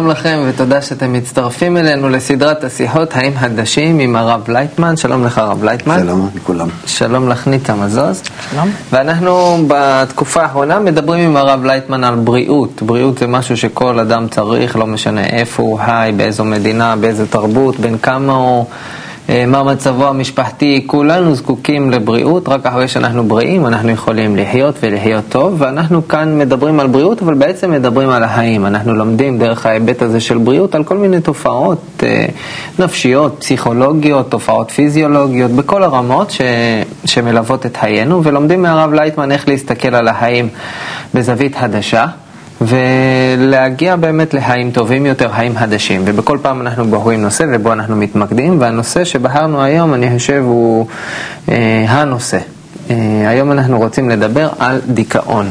שלום לכם ותודה שאתם מצטרפים אלינו לסדרת השיחות האם חדשים עם הרב לייטמן. שלום לך הרב לייטמן. שלום לכולם. שלום לך ניצה מזוז. שלום. ואנחנו בתקופה האחרונה מדברים עם הרב לייטמן על בריאות. בריאות זה משהו שכל אדם צריך, לא משנה איפה הוא חי, באיזו מדינה, באיזו תרבות, בין כמה הוא, מה מצבו המשפחתי. כולנו זקוקים לבריאות, רק אחרי שאנחנו בריאים אנחנו יכולים לחיות ולחיות טוב. ואנחנו כאן מדברים על בריאות, אבל בעצם מדברים על החיים. אנחנו לומדים דרך ההיבט הזה של בריאות על כל מיני תופעות נפשיות, פסיכולוגיות, תופעות פיזיולוגיות, בכל הרמות שמלוות את חיינו, ולומדים מהרב לייטמן איך להסתכל על החיים בזווית חדשה ולהגיע באמת לחיים טובים יותר, חיים חדשים. ובכל פעם אנחנו בוחרים נושא ובו אנחנו מתמקדים, והנושא שבחרנו היום אני חושב הוא הנושא. היום אנחנו רוצים לדבר על דיכאון.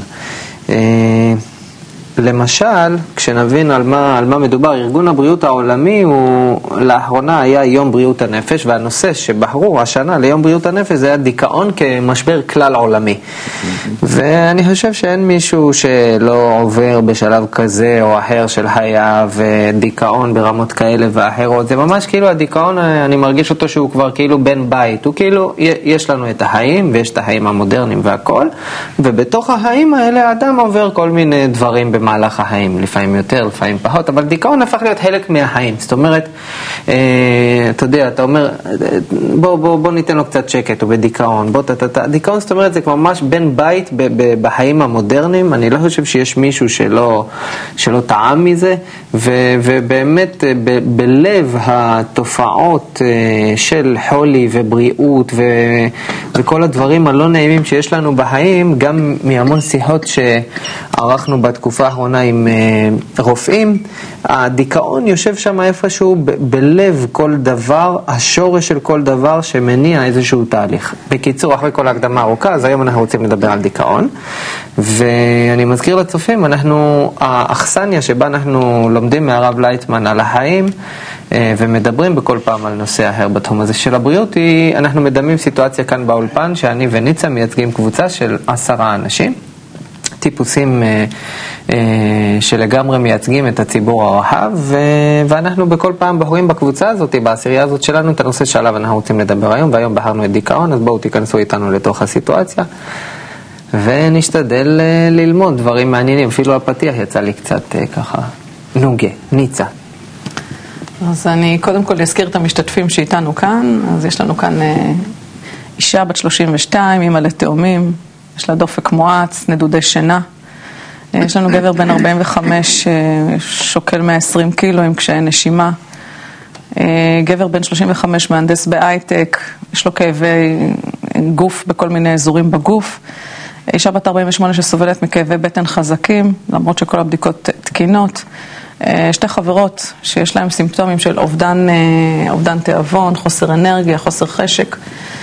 למשל, כשנבין על מה מדובר, ארגון הבריאות העולמי הוא לאחרונה היה יום בריאות הנפש, והנושא שבחרו השנה ליום בריאות הנפש זה היה דיכאון כמשבר כלל עולמי. ואני חושב שאין מישהו שלא עובר בשלב כזה או אחר של חייו דיכאון ברמות כאלה ואחרות. זה ממש כאילו הדיכאון, אני מרגיש אותו שהוא כבר כאילו בן בית. הוא כאילו, יש לנו את החיים ויש את החיים המודרניים והכל, ובתוך החיים האלה האדם עובר כל מיני דברים במהלך החיים, לפעמים יותר, לפעמים פחות, אבל דיכאון הפך להיות חלק מהחיים. זאת אומרת, אתה יודע, אתה אומר, בוא ניתן לו קצת שקט, הוא בדיכאון, דיכאון, זאת אומרת, זה כבר ממש בן בית בחיים המודרניים. אני לא חושב שיש מישהו שלא טעם מזה, ובאמת בלב התופעות של חולי ובריאות וכל הדברים הלא נעימים שיש לנו בחיים, גם מהמון שיחות שערכנו בתקופה האחרונה עם רופאים, הדיכאון יושב שם איפשהו בלב כל דבר, השורש של כל דבר שמניע איזשהו תהליך. בקיצור, אחרי כל ההקדמה ארוכה, אז היום אנחנו רוצים לדבר על דיכאון, ואני מזכיר לצופים, האכסניה שבה אנחנו לומדים מהרב לייטמן על החיים ומדברים בכל פעם על נושא אחר בתחום הזה של הבריאות, אנחנו מדמים סיטואציה כאן באולפן שאני וניצה מייצגים קבוצה של 10 אנשים, טיפוסים שלגמרי מייצגים את הציבור הרחב, ואנחנו בכל פעם בחורים בקבוצה הזאת, בעשירייה הזאת שלנו, את הנושא שעליו אנחנו רוצים לדבר היום, והיום בחרנו את דיכאון, אז בואו תיכנסו איתנו לתוך הסיטואציה ונשתדל ללמוד דברים מעניינים. אפילו הפתיח יצא לי קצת ככה נוגה. ניצה. אז אני קודם כל אזכיר את המשתתפים שאיתנו כאן. אז יש לנו כאן אישה בת 32, אמא לתאומים, יש לה דופק מואץ, נדודי שינה. יש לנו גבר בן 45, שוקל 120 קילו עם קשיי נשימה. גבר בן 35, מהנדס בהייטק, יש לו כאבי גוף בכל מיני אזורים בגוף. אישה בת 48 שסובלת מכאבי בטן חזקים, למרות שכל הבדיקות תקינות. 2 חברות שיש להם סימפטומים של אובדן תיאבון, חוסר אנרגיה, חוסר חשק.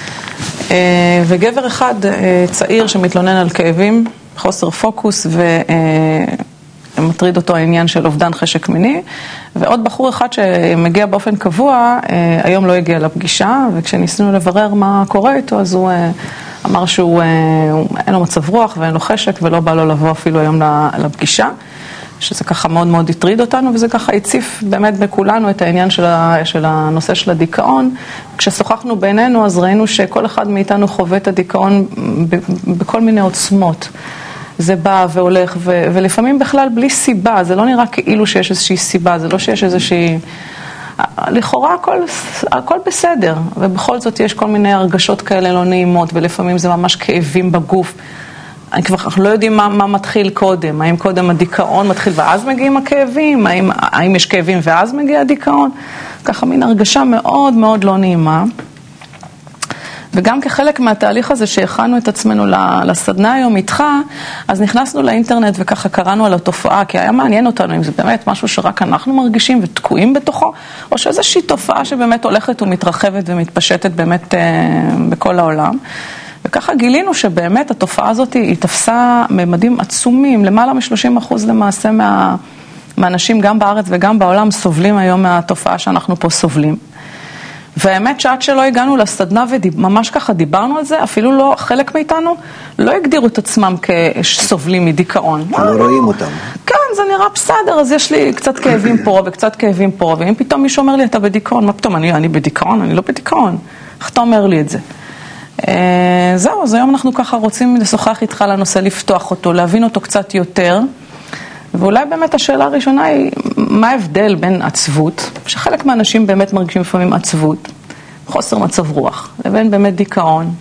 וגבר אחד צעיר שמתלונן על כאבים, חוסר פוקוס, ומטריד אותו העניין של אובדן חשק מיני. ועוד בחור אחד שמגיע באופן קבוע, היום לא הגיע לפגישה, וכשניסינו לברר מה קורה איתו, אז הוא אמר שהוא אין לו מצב רוח ואין לו חשק, ולא בא לו לבוא אפילו היום לפגישה, שזה ככה מאוד מאוד הטריד אותנו, וזה ככה הציף באמת בכולנו את העניין של הנושא של הדיכאון. כששוחחנו בינינו, אז ראינו שכל אחד מאיתנו חווה את הדיכאון בכל מיני עוצמות. זה בא והולך, ולפעמים בכלל בלי סיבה, זה לא נראה כאילו שיש איזושהי סיבה, זה לא שיש איזושהי... לכאורה הכל בסדר, ובכל זאת יש כל מיני הרגשות כאלה לא נעימות, ולפעמים זה ממש כאבים בגוף. אנחנו לא יודעים מה מתחיל קודם, האם קודם הדיכאון מתחיל ואז מגיעים הכאבים, האם יש כאבים ואז מגיע הדיכאון, ככה מין הרגשה מאוד מאוד לא נעימה. וגם כחלק מהתהליך הזה שהכנו את עצמנו לסדנה היום איתך, אז נכנסנו לאינטרנט וככה קראנו על התופעה, כי היה מעניין אותנו אם זה באמת משהו שרק אנחנו מרגישים ותקועים בתוכו, או שאיזושהי תופעה שבאמת הולכת ומתרחבת ומתפשטת באמת בכל העולם. וככה גילינו שבאמת התופעה הזאת היא תפסה ממדים עצומים, למעלה מ-30% למעשה מהאנשים גם בארץ וגם בעולם סובלים היום מהתופעה שאנחנו פה סובלים. והאמת שעד שלא הגענו לסדנה וממש ככה דיברנו על זה, אפילו לא, חלק מאיתנו לא הגדירו את עצמם כסובלים מדיכאון. לא רואים אותם. כן, זה נראה בסדר, אז יש לי קצת כאבים פה וקצת כאבים פה, ואם פתאום מישהו אומר לי, אתה בדיכאון, מה פתאום, אני בדיכאון? אני לא בדיכאון. איך אתה אומר לי את זה? זהו, אז היום אנחנו ככה רוצים לשוחח איתך על הנושא, לפתוח אותו, להבין אותו קצת יותר, ואולי באמת השאלה הראשונה היא, מה ההבדל בין עצבות, שחלק מהאנשים באמת מרגישים לפעמים עצבות, חוסר מצב רוח, לבין באמת דיכאון?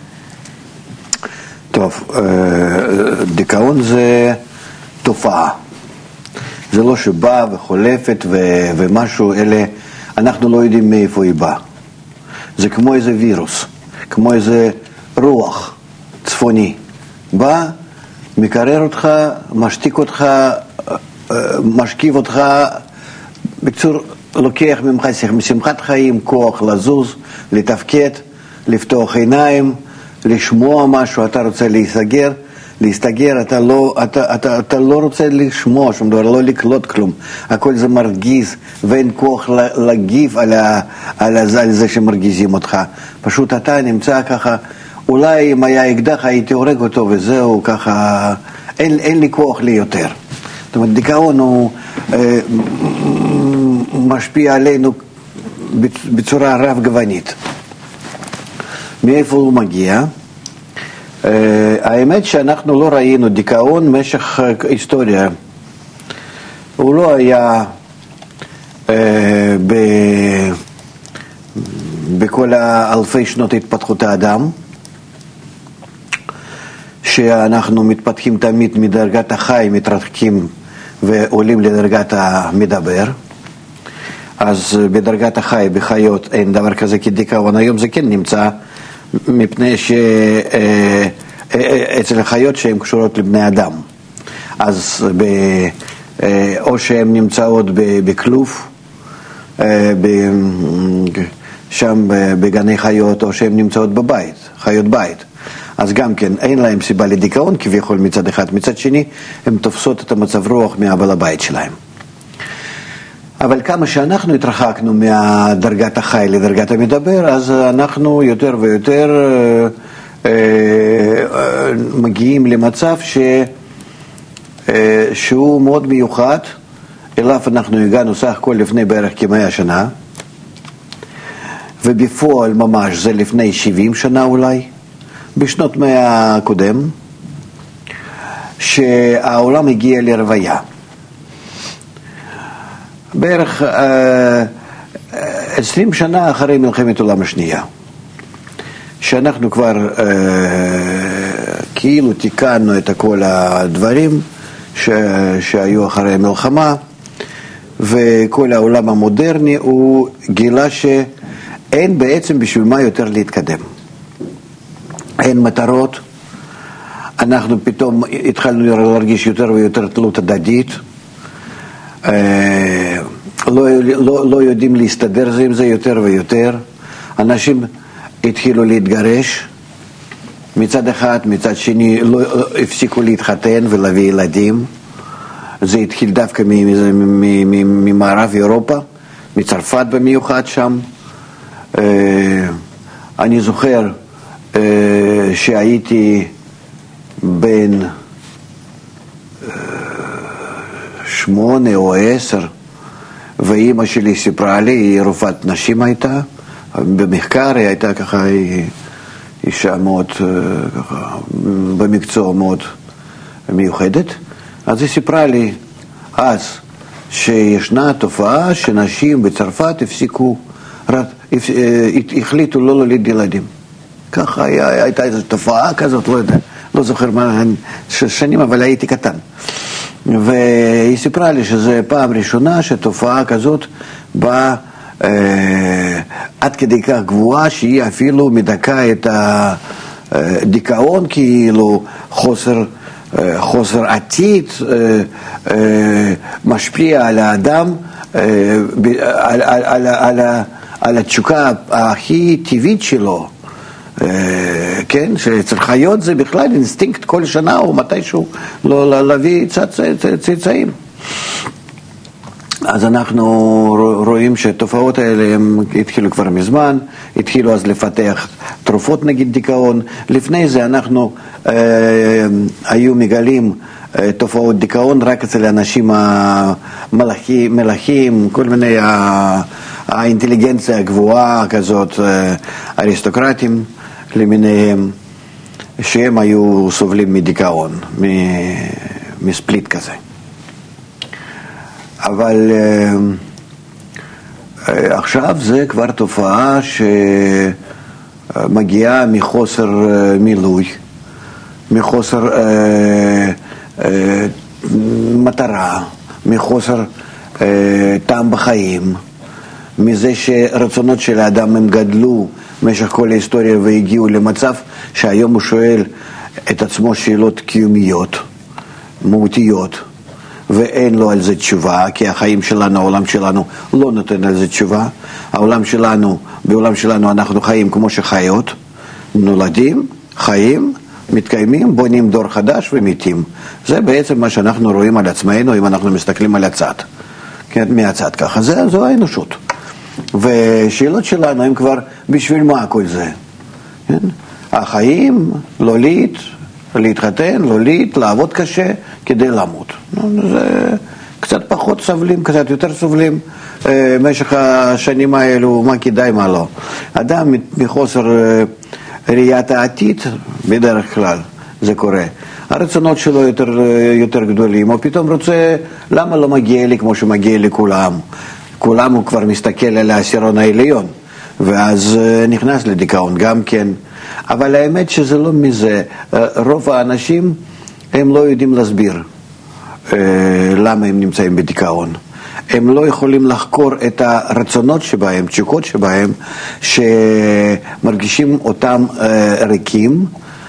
טוב, דיכאון זה תופעה. זה לא שבא וחולפת ומשהו, אלה, אנחנו לא יודעים מאיפה היא באה. זה כמו איזה וירוס, כמו איזה רוח צפוני. בא, מקרר אותך, משתיק אותך, משכיב אותך, בקצור, לוקח ממך שמחת חיים, כוח לזוז, לתפקד, לפתוח עיניים, לשמוע משהו, אתה רוצה להסתגר, אתה לא רוצה לשמוע שום דבר, לא לקלוט כלום. הכל זה מרגיז, ואין כוח להגיב על זה שמרגיזים אותך. פשוט אתה נמצא ככה, אולי אם היה אקדח הייתי הורג אותו וזהו, ככה, אין לי כוח לי יותר. זאת אומרת, דיכאון הוא משפיע עלינו בצורה רב-גוונית. מאיפה הוא מגיע? האמת שאנחנו לא ראינו דיכאון במשך היסטוריה. הוא לא היה בכל האלפי שנות התפתחות האדם, שאנחנו מתפתחים תמיד מדרגת החי, מתרחקים ועולים לדרגת המדבר. אז בדרגת החי, בחיות, אין דבר כזה כדיכאון. היום זה כן נמצא, מפני שאצל החיות שהן קשורות לבני אדם. אז או שהן נמצאות בכלוב, שם בגני חיות, או שהן נמצאות בבית, חיות בית. אז גם כן, אין להם סיבה לדיכאון כביכול מצד אחד. מצד שני, הן תופסות את המצב רוח מהבעל הבית שלהם. אבל כמה שאנחנו התרחקנו מהדרגת החי לדרגת המדבר, אז אנחנו יותר ויותר מגיעים למצב שהוא מאוד מיוחד, אליו אנחנו הגענו סך הכל לפני בערך כ100 שנה, ובפועל ממש זה לפני 70 שנה אולי, בשנות 100 הקודם, שהעולם הגיע לרוויה. בערך 20 שנה אחרי מלחמת העולם השנייה, שאנחנו כבר כאילו תיקנו את כל הדברים שהיו אחרי המלחמה, וכל העולם המודרני הוא גילה שאין בעצם בשביל מה יותר להתקדם. אין מטרות, אנחנו פתאום התחלנו להרגיש יותר ויותר תלות הדדית, לא יודעים להסתדר זה עם זה יותר ויותר. אנשים התחילו להתגרש מצד אחד, מצד שני לא הפסיקו להתחתן ולהביא ילדים. זה התחיל דווקא ממערב אירופה, מצרפת במיוחד שם. אני זוכר שהייתי בן 8 או 10, ואימא שלי סיפרה לי, היא רופאת נשים הייתה, במחקר היא הייתה ככה, היא אישה מאוד, ככה, במקצוע מאוד מיוחדת. אז היא סיפרה לי אז שישנה תופעה שנשים בצרפת החליטו לא להוליד ילדים. ככה הייתה איזו תופעה כזאת, לא יודע, לא זוכר מה שנים, אבל הייתי קטן. והיא סיפרה לי שזה פעם ראשונה שתופעה כזאת באה עד כדי כך גבוהה שהיא אפילו מדכאה את הדיכאון, כאילו חוסר עתיד משפיע על האדם, על התשוקה הכי טבעית שלו. כן, שאצל חיות זה בכלל אינסטינקט כל שנה או מתישהו לא להביא צאצאים. אז אנחנו רואים שהתופעות האלה הם התחילו כבר מזמן, התחילו אז לפתח תרופות נגד דיכאון. לפני זה אנחנו היו מגלים תופעות דיכאון רק אצל האנשים המלכים, כל מיני האינטליגנציה הגבוהה כזאת, אריסטוקרטים למיניהם, שהם היו סובלים מדיכאון, מספליט כזה. אבל עכשיו זה כבר תופעה שמגיעה מחוסר מילוי, מחוסר מטרה, מחוסר טעם בחיים, מזה שרצונות של האדם הם גדלו במשך כל ההיסטוריה והגיעו למצב שהיום הוא שואל את עצמו שאלות קיומיות, מהותיות, ואין לו על זה תשובה, כי החיים שלנו, העולם שלנו לא נותן על זה תשובה. בעולם שלנו אנחנו חיים כמו שחיות, נולדים, חיים, מתקיימים, בונים דור חדש ומתים. זה בעצם מה שאנחנו רואים על עצמנו אם אנחנו מסתכלים על הצד, כן, מהצד ככה, זו האנושות. ושאלות שלנו הם כבר בשביל מה כל זה, כן? החיים, להוליד, להתחתן, להוליד, לעבוד קשה כדי למות. זה קצת פחות סובלים, קצת יותר סובלים במשך השנים האלו, מה כדאי, מה לא. אדם מחוסר ראיית העתיד, בדרך כלל זה קורה. הרצונות שלו יותר גדולים, או פתאום רוצה, למה לא מגיע לי כמו שמגיע לכולם? כולם הוא כבר מסתכל על העשירון העליון, ואז נכנס לדיכאון גם כן. אבל האמת שזה לא מזה, רוב האנשים הם לא יודעים להסביר למה הם נמצאים בדיכאון. הם לא יכולים לחקור את הרצונות שבהם, תשוקות שבהם, שמרגישים אותם ריקים,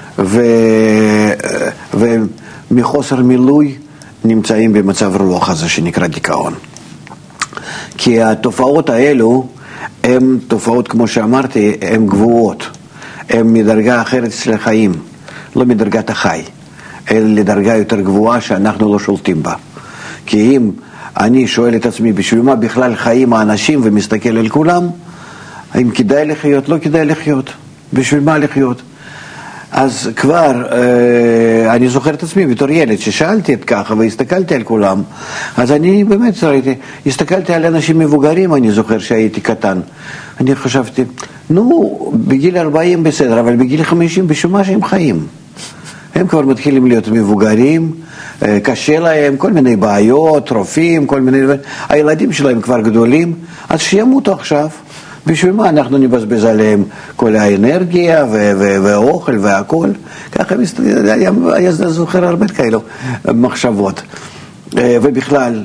ומחוסר מילוי נמצאים במצב רוח הזה שנקרא דיכאון. כי התופעות האלו הן תופעות, כמו שאמרתי, הן גבוהות. הן מדרגה אחרת של החיים, לא מדרגת החי, אלא לדרגה יותר גבוהה שאנחנו לא שולטים בה. כי אם אני שואל את עצמי, בשביל מה בכלל חיים האנשים ומסתכל על כולם, האם כדאי לחיות, לא כדאי לחיות, בשביל מה לחיות? אז כבר, אני זוכר את עצמי בתור ילד, ששאלתי את ככה והסתכלתי על כולם, אז אני באמת הסתכלתי על אנשים מבוגרים, אני זוכר שהייתי קטן. אני חשבתי, בגיל 40 בסדר, אבל בגיל 50 בשביל מה שהם חיים? הם כבר מתחילים להיות מבוגרים, קשה להם, כל מיני בעיות, רופאים, כל מיני דברים. הילדים שלהם כבר גדולים, אז שימותו עכשיו. בשביל מה אנחנו נבזבז עליהם כל האנרגיה והאוכל והכל? ככה היה זוכר הרבה כאלו מחשבות. ובכלל,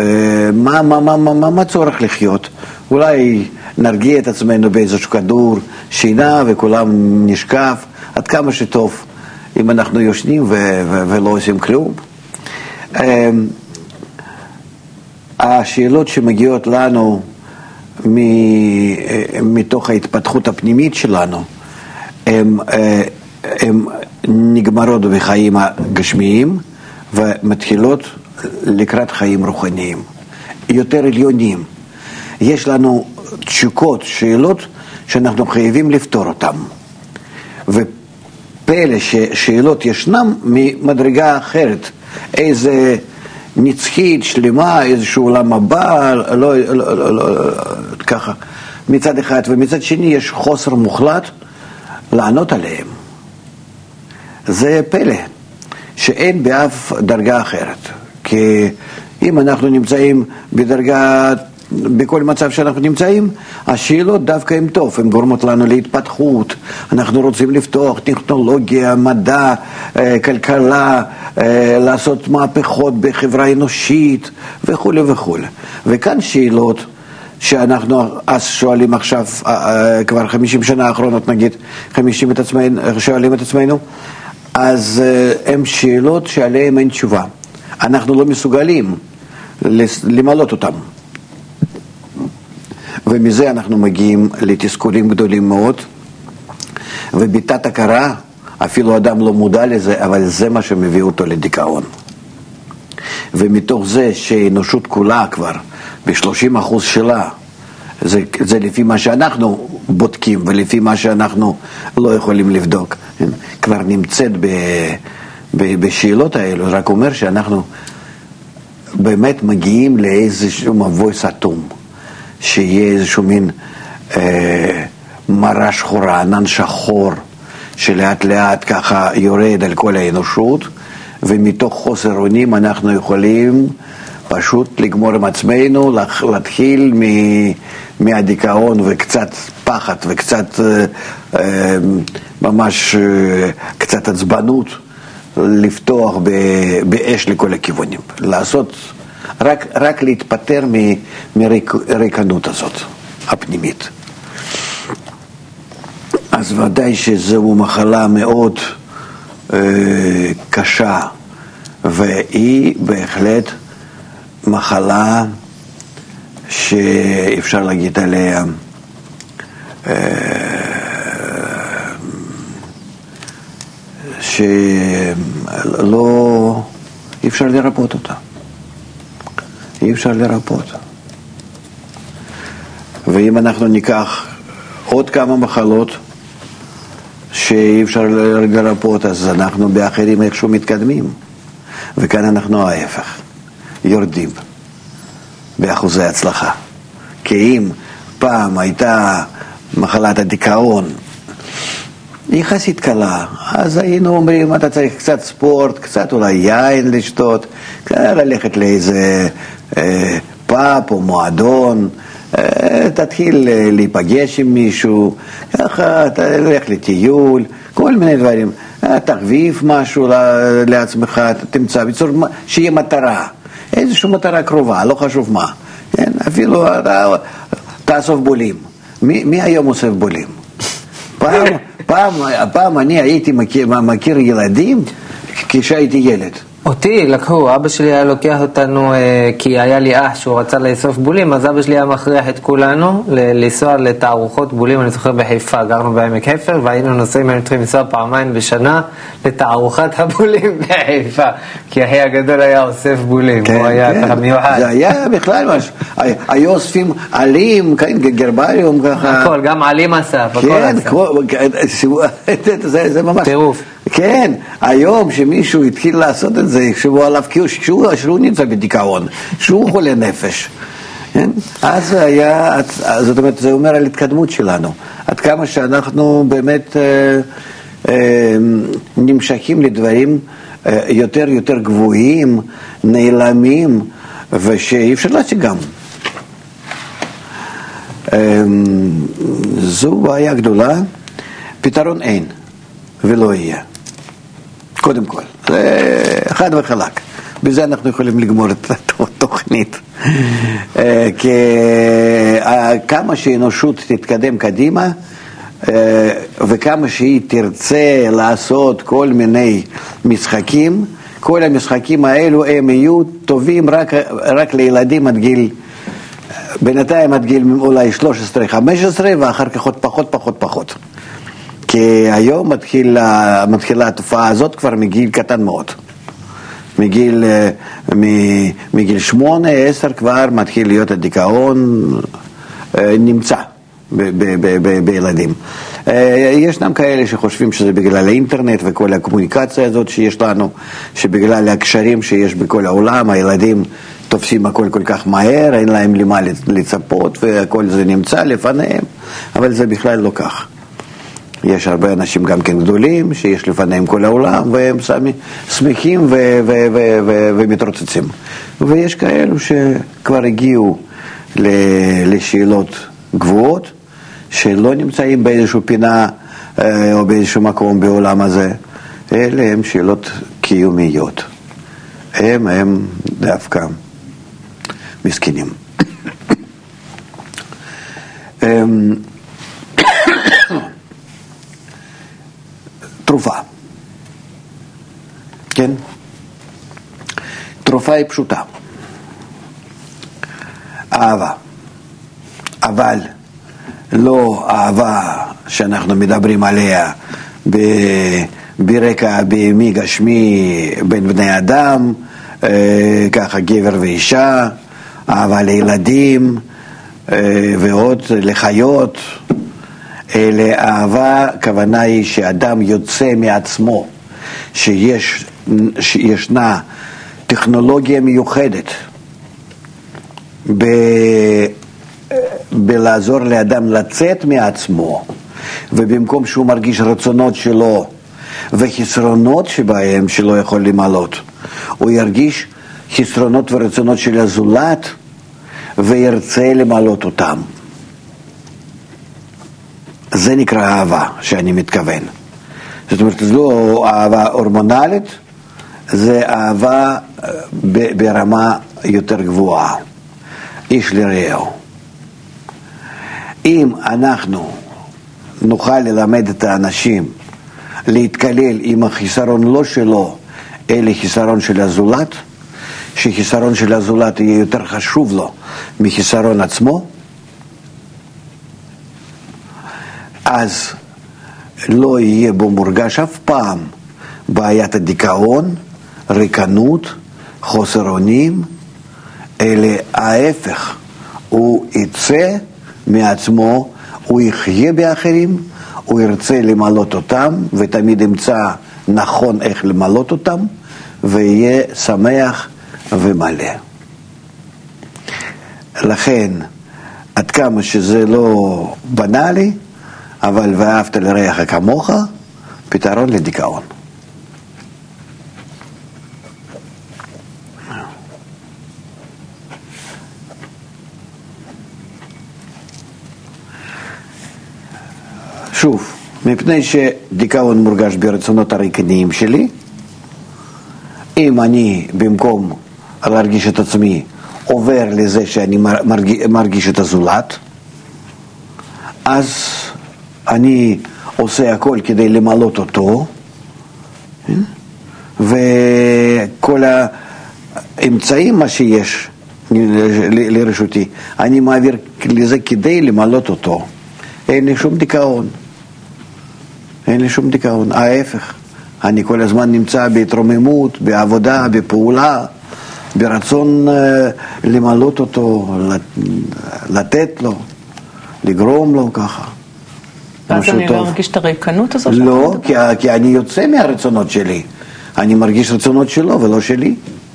מה צורך לחיות? אולי נרגיע את עצמנו באיזשהו כדור שינה וכולם נשקף, עד כמה שטוב אם אנחנו יושנים ולא עושים כלום. השאלות שמגיעות לנו מתוך ההתפתחות הפנימית שלנו, הן נגמרות בחיים הגשמיים ומתחילות לקראת חיים רוחניים, יותר עליונים. יש לנו תשוקות, שאלות שאנחנו חייבים לפתור אותן. ופלא ששאלות ישנם ממדרגה אחרת, איזה נצחית, שלמה, איזשהו עולם הבא, לא, ככה, מצד אחד, ומצד שני יש חוסר מוחלט לענות עליהם. זה פלא, שאין באף דרגה אחרת. כי אם אנחנו נמצאים בדרגה, בכל מצב שאנחנו נמצאים, השאלות דווקא הן טוב, הן גורמות לנו להתפתחות, אנחנו רוצים לפתוח טכנולוגיה, מדע, כלכלה, לעשות מהפכות בחברה אנושית וכו' וכו'. וכאן שאלות שאנחנו אז שואלים עכשיו, כבר 50 שנה האחרונות נגיד, שואלים את עצמנו, אז הן שאלות שעליהן אין תשובה. אנחנו לא מסוגלים למלות אותם. ומזה אנחנו מגיעים לתסכולים גדולים מאוד, ובתת הכרה, אפילו אדם לא מודע לזה, אבל זה מה שמביא אותו לדיכאון. ומתוך זה שהאנושות כולה כבר ב-30% שלה. זה לפי מה שאנחנו בודקים ולפי מה שאנחנו לא יכולים לבדוק. כבר נמצאת בשאלות האלו, רק אומר שאנחנו באמת מגיעים לאיזשהו מבוי סתום, שיהיה איזשהו מין מראה שחורה, ענן שחור, שלאט לאט ככה יורד על כל האנושות, ומתוך חוסר אונים אנחנו יכולים פשוט לגמור עם עצמנו, להתחיל מהדיכאון וקצת פחד וקצת ממש קצת עצבנות, לפתוח באש לכל הכיוונים, לעשות, רק להתפטר מריקנות הזאת, הפנימית. אז ודאי שזו מחלה מאוד קשה, והיא בהחלט מחלה שאפשר להגיד עליה שלא, אי אפשר לרפות אותה. אי אפשר לרפות. ואם אנחנו ניקח עוד כמה מחלות שאי אפשר לרפות, אז אנחנו באחרים איכשהו מתקדמים. וכאן אנחנו ההפך, יורדים באחוזי הצלחה. כי אם פעם הייתה מחלת הדיכאון יחסית קלה, אז היינו אומרים, אתה צריך קצת ספורט, קצת אולי יין לשתות, ללכת לאיזה פאב או מועדון, תתחיל להיפגש עם מישהו, ככה תלך לטיול, כל מיני דברים, תחביב משהו לעצמך, תמצא, בצורה שיהיה מטרה, איזושהי מטרה קרובה, לא חשוב מה, כן? אפילו תאסוף בולים. מי היום אוסף בולים? פעם אני הייתי מכיר ילדים כשהייתי ילד. אותי לקחו, אבא שלי היה לוקח אותנו, כי היה לי אח שהוא רצה לאסוף בולים, אז אבא שלי היה מכריח את כולנו לנסוע לתערוכות בולים, אני זוכר בחיפה, גרנו בעמק חפר, והיינו נוסעים, היינו צריכים לנסוע פעמיים בשנה לתערוכת הבולים בחיפה, כי אחי הגדול היה אוסף בולים, הוא היה ככה מיוחד. זה היה בכלל משהו, היו אוספים עלים, גרבריום ככה. הכל, גם עלים אסף, הכל אסף. זה ממש... טירוף. כן, היום שמישהו התחיל לעשות את זה, יחשבו עליו שהוא נמצא בדיכאון, שהוא חולה נפש. אז היה, זאת אומרת, זה אומר על התקדמות שלנו. עד כמה שאנחנו באמת נמשכים לדברים יותר גבוהים, נעלמים, ושאי אפשר להשיג גם. זו בעיה גדולה, פתרון אין ולא יהיה. קודם כל, זה חד וחלק. בזה אנחנו יכולים לגמור את התוכנית. כי כמה שהאנושות תתקדם קדימה, וכמה שהיא תרצה לעשות כל מיני משחקים, כל המשחקים האלו הם יהיו טובים רק לילדים עד גיל, בינתיים עד גיל אולי 13-15, ואחר כך עוד פחות. כי היום מתחילה התופעה הזאת כבר מגיל קטן מאוד. מגיל 8-10 כבר מתחיל להיות הדיכאון נמצא בילדים. ישנם כאלה שחושבים שזה בגלל האינטרנט וכל הקומוניקציה הזאת שיש לנו, שבגלל הקשרים שיש בכל העולם, הילדים תופסים הכל כל כך מהר, אין להם למה לצפות והכל זה נמצא לפניהם, אבל זה בכלל לא כך. יש הרבה אנשים גם כן גדולים שיש לפניהם כל העולם והם שמחים ומתרוצצים. ויש כאלו שכבר הגיעו לשאלות גבוהות שלא נמצאים באיזושהי פינה או באיזשהו מקום בעולם הזה. אלה הם שאלות קיומיות. הם דווקא מסכנים. תרופה. כן? תרופה היא פשוטה. אהבה. אבל לא אהבה שאנחנו מדברים עליה ברקע בהמי גשמי בין בני אדם, ככה גבר ואישה, אבל לילדים ועוד לחיות, לאהבה, הכוונה היא שאדם יוצא מעצמו, שישנה טכנולוגיה מיוחדת בלעזור לאדם לצאת מעצמו, ובמקום שהוא מרגיש רצונות שלו וחסרונות שבהם שלא יכול למלות, הוא ירגיש חסרונות ורצונות של הזולת וירצה למלות אותם. זה נקרא אהבה שאני מתכוון. זאת אומרת, זה לא אהבה הורמונלית, זה אהבה ברמה יותר גבוהה, איש לרעהו. אם אנחנו נוכל ללמד את האנשים להתקלל עם החיסרון לא שלו, אלא חיסרון של הזולת, שחיסרון של הזולת יהיה יותר חשוב לו מחיסרון עצמו, אז לא יהיה בו מורגש אף פעם בעיית הדיכאון, ריקנות, חוסר אונים, אלא ההפך, הוא יצא מעצמו, הוא יחיה באחרים, הוא ירצה למלות אותם, ותמיד ימצא נכון איך למלות אותם, ויהיה שמח ומלא. לכן, עד כמה שזה לא בנאלי, אבל ואהבת לרעך כמוך, פתרון לדיכאון. שוב, מפני שדיכאון מורגש ברצונות הריקניים שלי, אם אני במקום להרגיש את עצמי עובר לזה שאני מרגיש את הזולת, אז אני עושה הכל כדי למלות אותו, וכל האמצעים מה שיש לרשותי, אני מעביר לזה כדי למלות אותו. אין לי שום דיכאון. אין לי שום דיכאון. ההפך, אני כל הזמן נמצא בהתרוממות, בעבודה, בפעולה, ברצון למלות אותו, לתת לו, לגרום לו ככה. ואז אני לא מרגיש את הריקנות הזאת? לא, כי אני יוצא מהרצונות שלי. אני מרגיש רצונות שלו ולא שלי.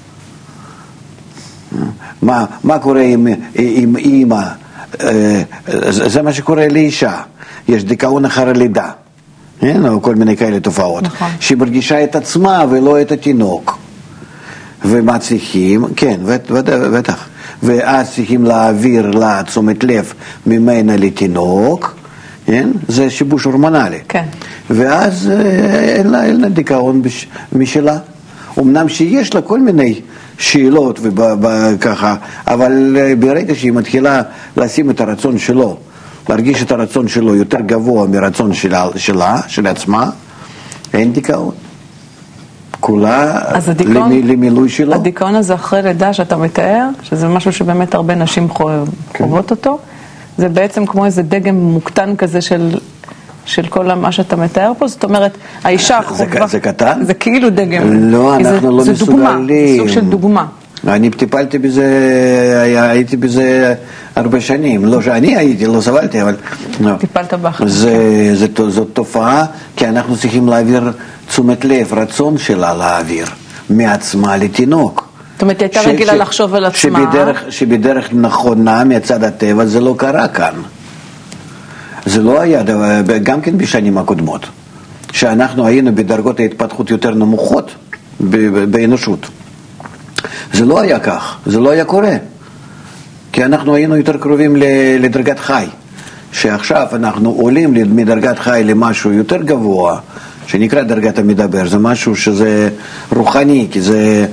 מה קורה עם אימא? זה מה שקורה לאישה. יש דיכאון אחר הלידה. או כל מיני כאלה תופעות. נכון. שהיא מרגישה את עצמה ולא את התינוק. ומה צריכים? כן, בטח. ואז צריכים להעביר לה תשומת לב ממנה לתינוק. כן? זה שיבוש הורמונלי. כן. ואז אין לה דיכאון משלה. אמנם שיש לה כל מיני שאלות וככה, אבל ברגע שהיא מתחילה לשים את הרצון שלו, להרגיש את הרצון שלו יותר גבוה מרצון שלה, של עצמה, אין דיכאון. כולה למילוי שלו. הדיכאון הזה אחרי לידה שאתה מתאר, שזה משהו שבאמת הרבה נשים חוות אותו, זה בעצם כמו איזה דגם מוקטן כזה של כל מה שאתה מתאר פה, זאת אומרת, האישה חובה... זה קטן? זה כאילו דגם. לא, אנחנו לא מסוגלים. זה סוג של דוגמה. אני טיפלתי בזה, הייתי בזה הרבה שנים. לא שאני הייתי, לא סבלתי, אבל... טיפלת באחר. זאת תופעה, כי אנחנו צריכים להעביר תשומת לב, רצון שלה להעביר, מעצמה לתינוק. זאת אומרת, הייתה רגילה לחשוב על עצמה. שבדרך נכונה מצד הטבע זה לא קרה כאן. זה לא היה, גם כן בשנים הקודמות, שאנחנו היינו בדרגות ההתפתחות יותר נמוכות באנושות. זה לא היה כך, זה לא היה קורה. כי אנחנו היינו יותר קרובים לדרגת חי. שעכשיו אנחנו עולים מדרגת חי למשהו יותר גבוה, שנקרא דרגת המדבר. זה משהו שזה רוחני, כי זה...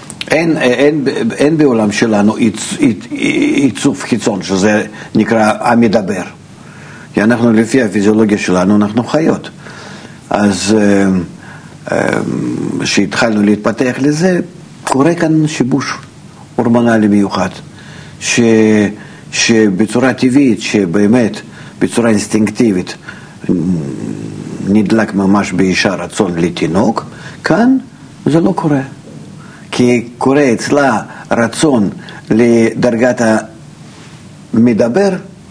אין בעולם שלנו עיצוב חיצון, שזה נקרא המדבר. כי אנחנו לפי הפיזיולוגיה שלנו, אנחנו חיות. אז שהתחלנו להתפתח לזה, קורה כאן שיבוש הורמונלי מיוחד, שבצורה טבעית, שבאמת בצורה אינסטינקטיבית נדלק ממש באישה רצון לתינוק, כאן זה לא קורה. כי קורה אצלה רצון לדרגת המדבר,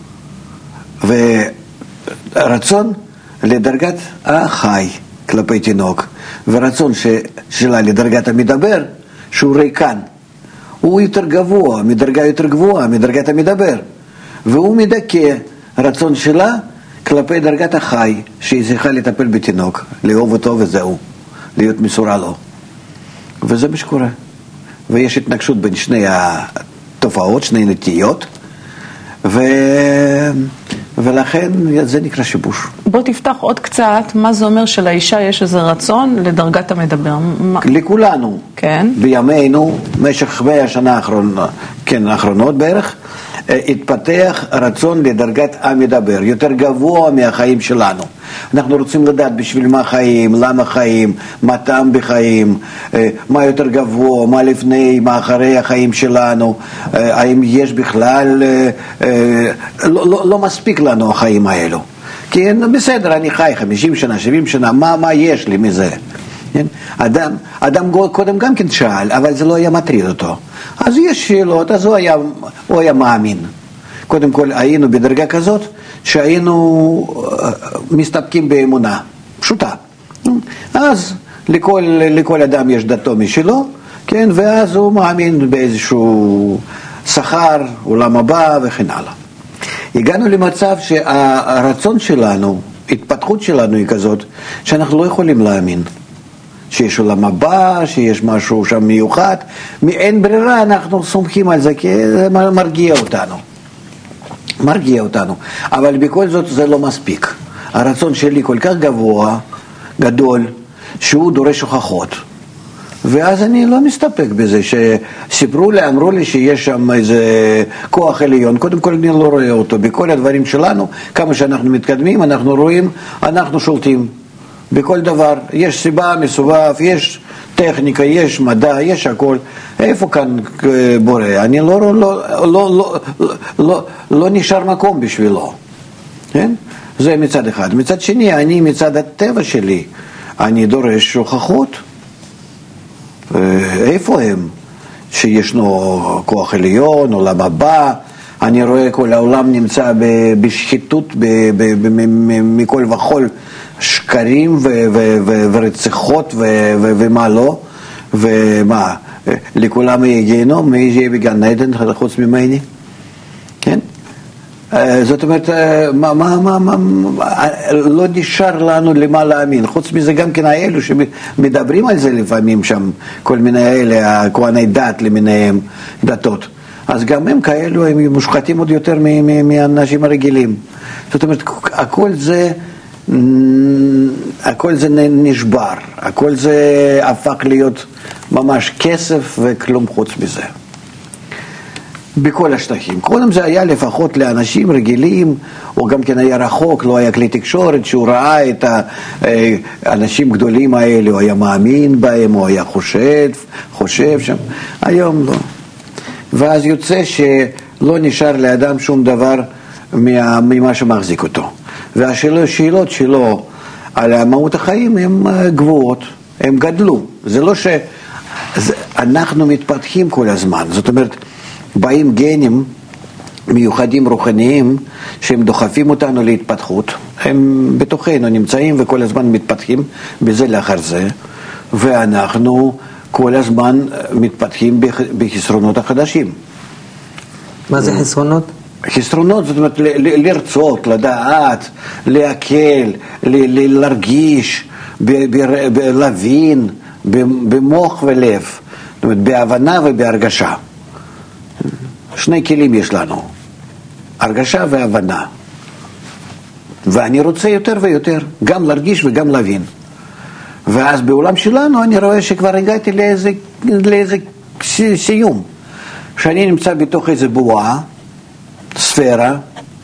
ורצון לדרגת החי כלפי תינוק, ורצון שלה לדרגת המדבר, שהוא ריקן, הוא יותר גבוה, מדרגה יותר גבוהה, מדרגת המדבר, והוא מדכא רצון שלה כלפי דרגת החי, שהיא צריכה לטפל בתינוק, לאהוב אותו וזהו, להיות מסורה לו. וזה מה שקורה. ויש התנגשות בין שני התופעות, שני נטיות, ולכן זה נקרא שיבוש. בוא תפתח עוד קצת, מה זה אומר שלאישה יש איזה רצון לדרגת המדבר? לכולנו. כן. בימינו, במשך 100 שנה האחרונות בערך, התפתח רצון לדרגת המדבר, יותר גבוה מהחיים שלנו. אנחנו רוצים לדעת בשביל מה חיים, למה חיים, מה טעם בחיים, מה יותר גבוה, מה לפני, מה אחרי החיים שלנו, האם יש בכלל, לא מספיק לנו החיים האלו. כי בסדר, אני חי 50 שנה, 70 שנה, מה יש לי מזה? אדם קודם גם כן שאל, אבל זה לא היה מטריד אותו. אז יש שאלות, אז הוא היה מאמין. קודם כל היינו בדרגה כזאת שהיינו מסתפקים באמונה פשוטה. אז לכל אדם יש דתו משלו, כן, ואז הוא מאמין באיזשהו שכר, עולם הבא וכן הלאה. הגענו למצב שהרצון שלנו, התפתחות שלנו היא כזאת, שאנחנו לא יכולים להאמין. שיש עולם הבא, שיש משהו שם מיוחד, מאין ברירה אנחנו סומכים על זה, כי זה מרגיע אותנו. אבל בכל זאת זה לא מספיק. הרצון שלי כל כך גדול, שהוא דורש הוכחות. ואז אני לא מסתפק בזה, שסיפרו לי, אמרו לי שיש שם איזה כוח עליון, קודם כל אני לא רואה אותו. בכל הדברים שלנו, כמה שאנחנו מתקדמים, אנחנו רואים, אנחנו שולטים. בכל דבר, יש סיבה מסובב, יש טכניקה, יש מדע, יש הכל. איפה כאן בורא? אני לא נשאר מקום בשבילו. כן? זה מצד אחד. מצד שני, אני מצד הטבע שלי, אני דורש הוכחות. איפה הם? שישנו כוח עליון, עולם הבא, אני רואה כל העולם נמצא בשחיתות, מכל וכל, שקרים ורציחות ומה לא, ומה, לכולם יהיה גיהנום, מי יהיה בגן עדן חוץ ממני? כן? זאת אומרת, לא נשאר לנו למה להאמין. חוץ מזה גם כן האלו שמדברים על זה לפעמים שם, כל מיני האלה, כהני דת למיניהם, דתות. אז גם הם כאלו, הם מושחתים עוד יותר מהאנשים הרגילים. זאת אומרת, הכל זה נשבר, הכל זה הפך להיות ממש כסף וכלום חוץ מזה. בכל השטחים. קודם זה היה לפחות לאנשים רגילים, או גם כן היה רחוק, לא היה כלי תקשורת, שהוא ראה את האנשים גדולים האלה, הוא היה מאמין בהם, הוא היה חושב שם. היום לא. ואז יוצא שלא נשאר לאדם שום דבר ממה שמחזיק אותו. והשאלות שלו על מהות החיים הן גבוהות, הן גדלו. זה לא שאנחנו מתפתחים כל הזמן, זאת אומרת, באים גנים מיוחדים רוחניים שהם דוחפים אותנו להתפתחות, הם בתוכנו נמצאים וכל הזמן מתפתחים בזה לאחר זה, ואנחנו כל הזמן מתפתחים בחסרונות החדשים. מה זה חסרונות? חסרונות, זאת אומרת, לרצות, לדעת, להקל, להרגיש, להבין, במוח ולב, זאת אומרת, בהבנה ובהרגשה. שני כלים יש לנו, הרגשה והבנה. ואני רוצה יותר ויותר, גם להרגיש וגם להבין. ואז בעולם שלנו אני רואה שכבר הגעתי לאיזה סיום. שאני נמצא בתוך איזה בועה, ספירה,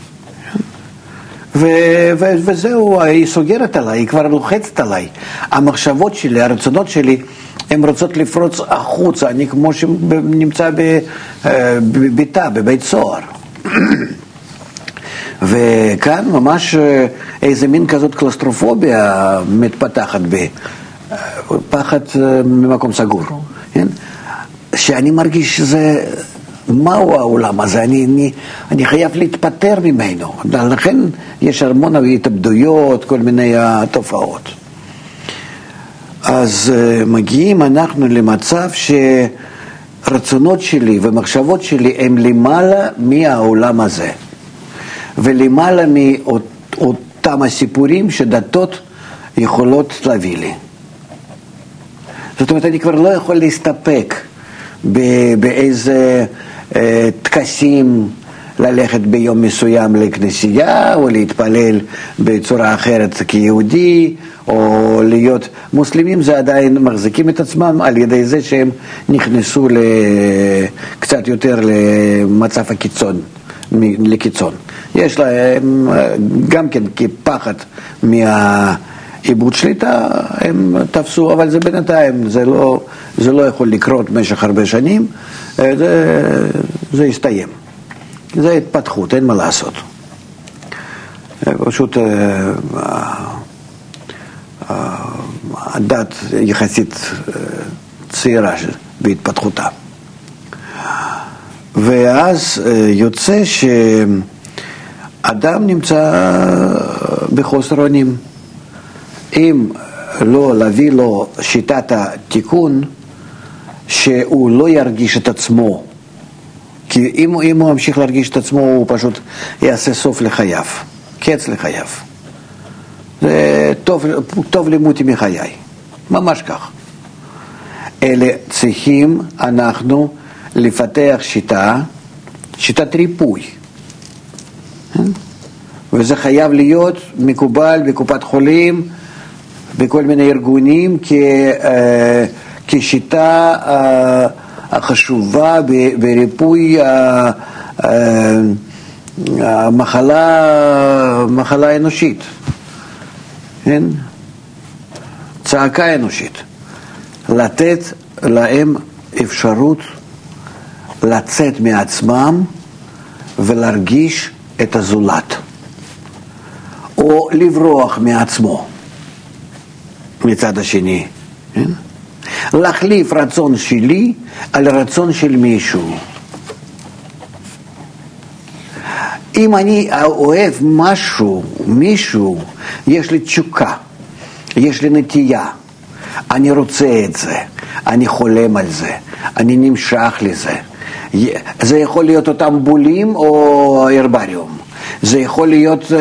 וזהו, היא סוגרת עליי, היא כבר לוחצת עליי. המחשבות שלי, הרצונות שלי, הן רוצות לפרוץ החוצה, אני כמו שנמצא בביתה, בבית סוהר. וכאן ממש איזה מין כזאת קלסטרופוביה מתפתחת פחד ממקום סגור. כן? שאני מרגיש שזה מהו העולם הזה? אני חייב להתפטר ממנו. לכן יש המון התאבדויות, כל מיני תופעות. אז מגיעים אנחנו למצב שרצונות שלי ומחשבות שלי הם למעלה מהעולם הזה. ולמעלה מאותם הסיפורים שדתות יכולות להביא לי. זאת אומרת, אני כבר לא יכול להסתפק באיזה טקסים, ללכת ביום מסוים לכנסייה, או להתפלל בצורה אחרת כיהודי, או להיות מוסלמים. זה עדיין מחזיקים את עצמם על ידי זה שהם נכנסו קצת יותר למצב לקיצון. יש להם גם כן כפחד מהעיבוד שליטה, הם תפסו, אבל זה בינתיים, זה לא יכול לקרות במשך הרבה שנים, זה יסתיים. זה התפתחות, אין מה לעשות. פשוט הדת יחסית צעירה בהתפתחותה. ואז יוצא שאדם נמצא בחוסר אונים. אם לא להביא לו שיטת התיקון, שהוא לא ירגיש את עצמו, כי אם הוא ממשיך להרגיש את עצמו, הוא פשוט יעשה סוף לחייו, קץ לחייו. זה טוב למותי מחיי, ממש כך. אלה צריכים אנחנו לפתח שיטת ריפוי. וזה חייב להיות מקובל בקופת חולים, בכל מיני ארגונים, כשיטה החשובה בריפוי מחלה אנושית. כן? צעקה אנושית. לתת להם אפשרות לצאת מעצמם ולהרגיש את הזולת. או לברוח מעצמו מצד השני. כן? להחליף רצון שלי על רצון של מישהו. אם אני אוהב מישהו, יש לי תשוקה, יש לי נטייה, אני רוצה את זה, אני חולם על זה, אני נמשך לזה. זה יכול להיות אותם בולים או הרבריום. זה יכול להיות,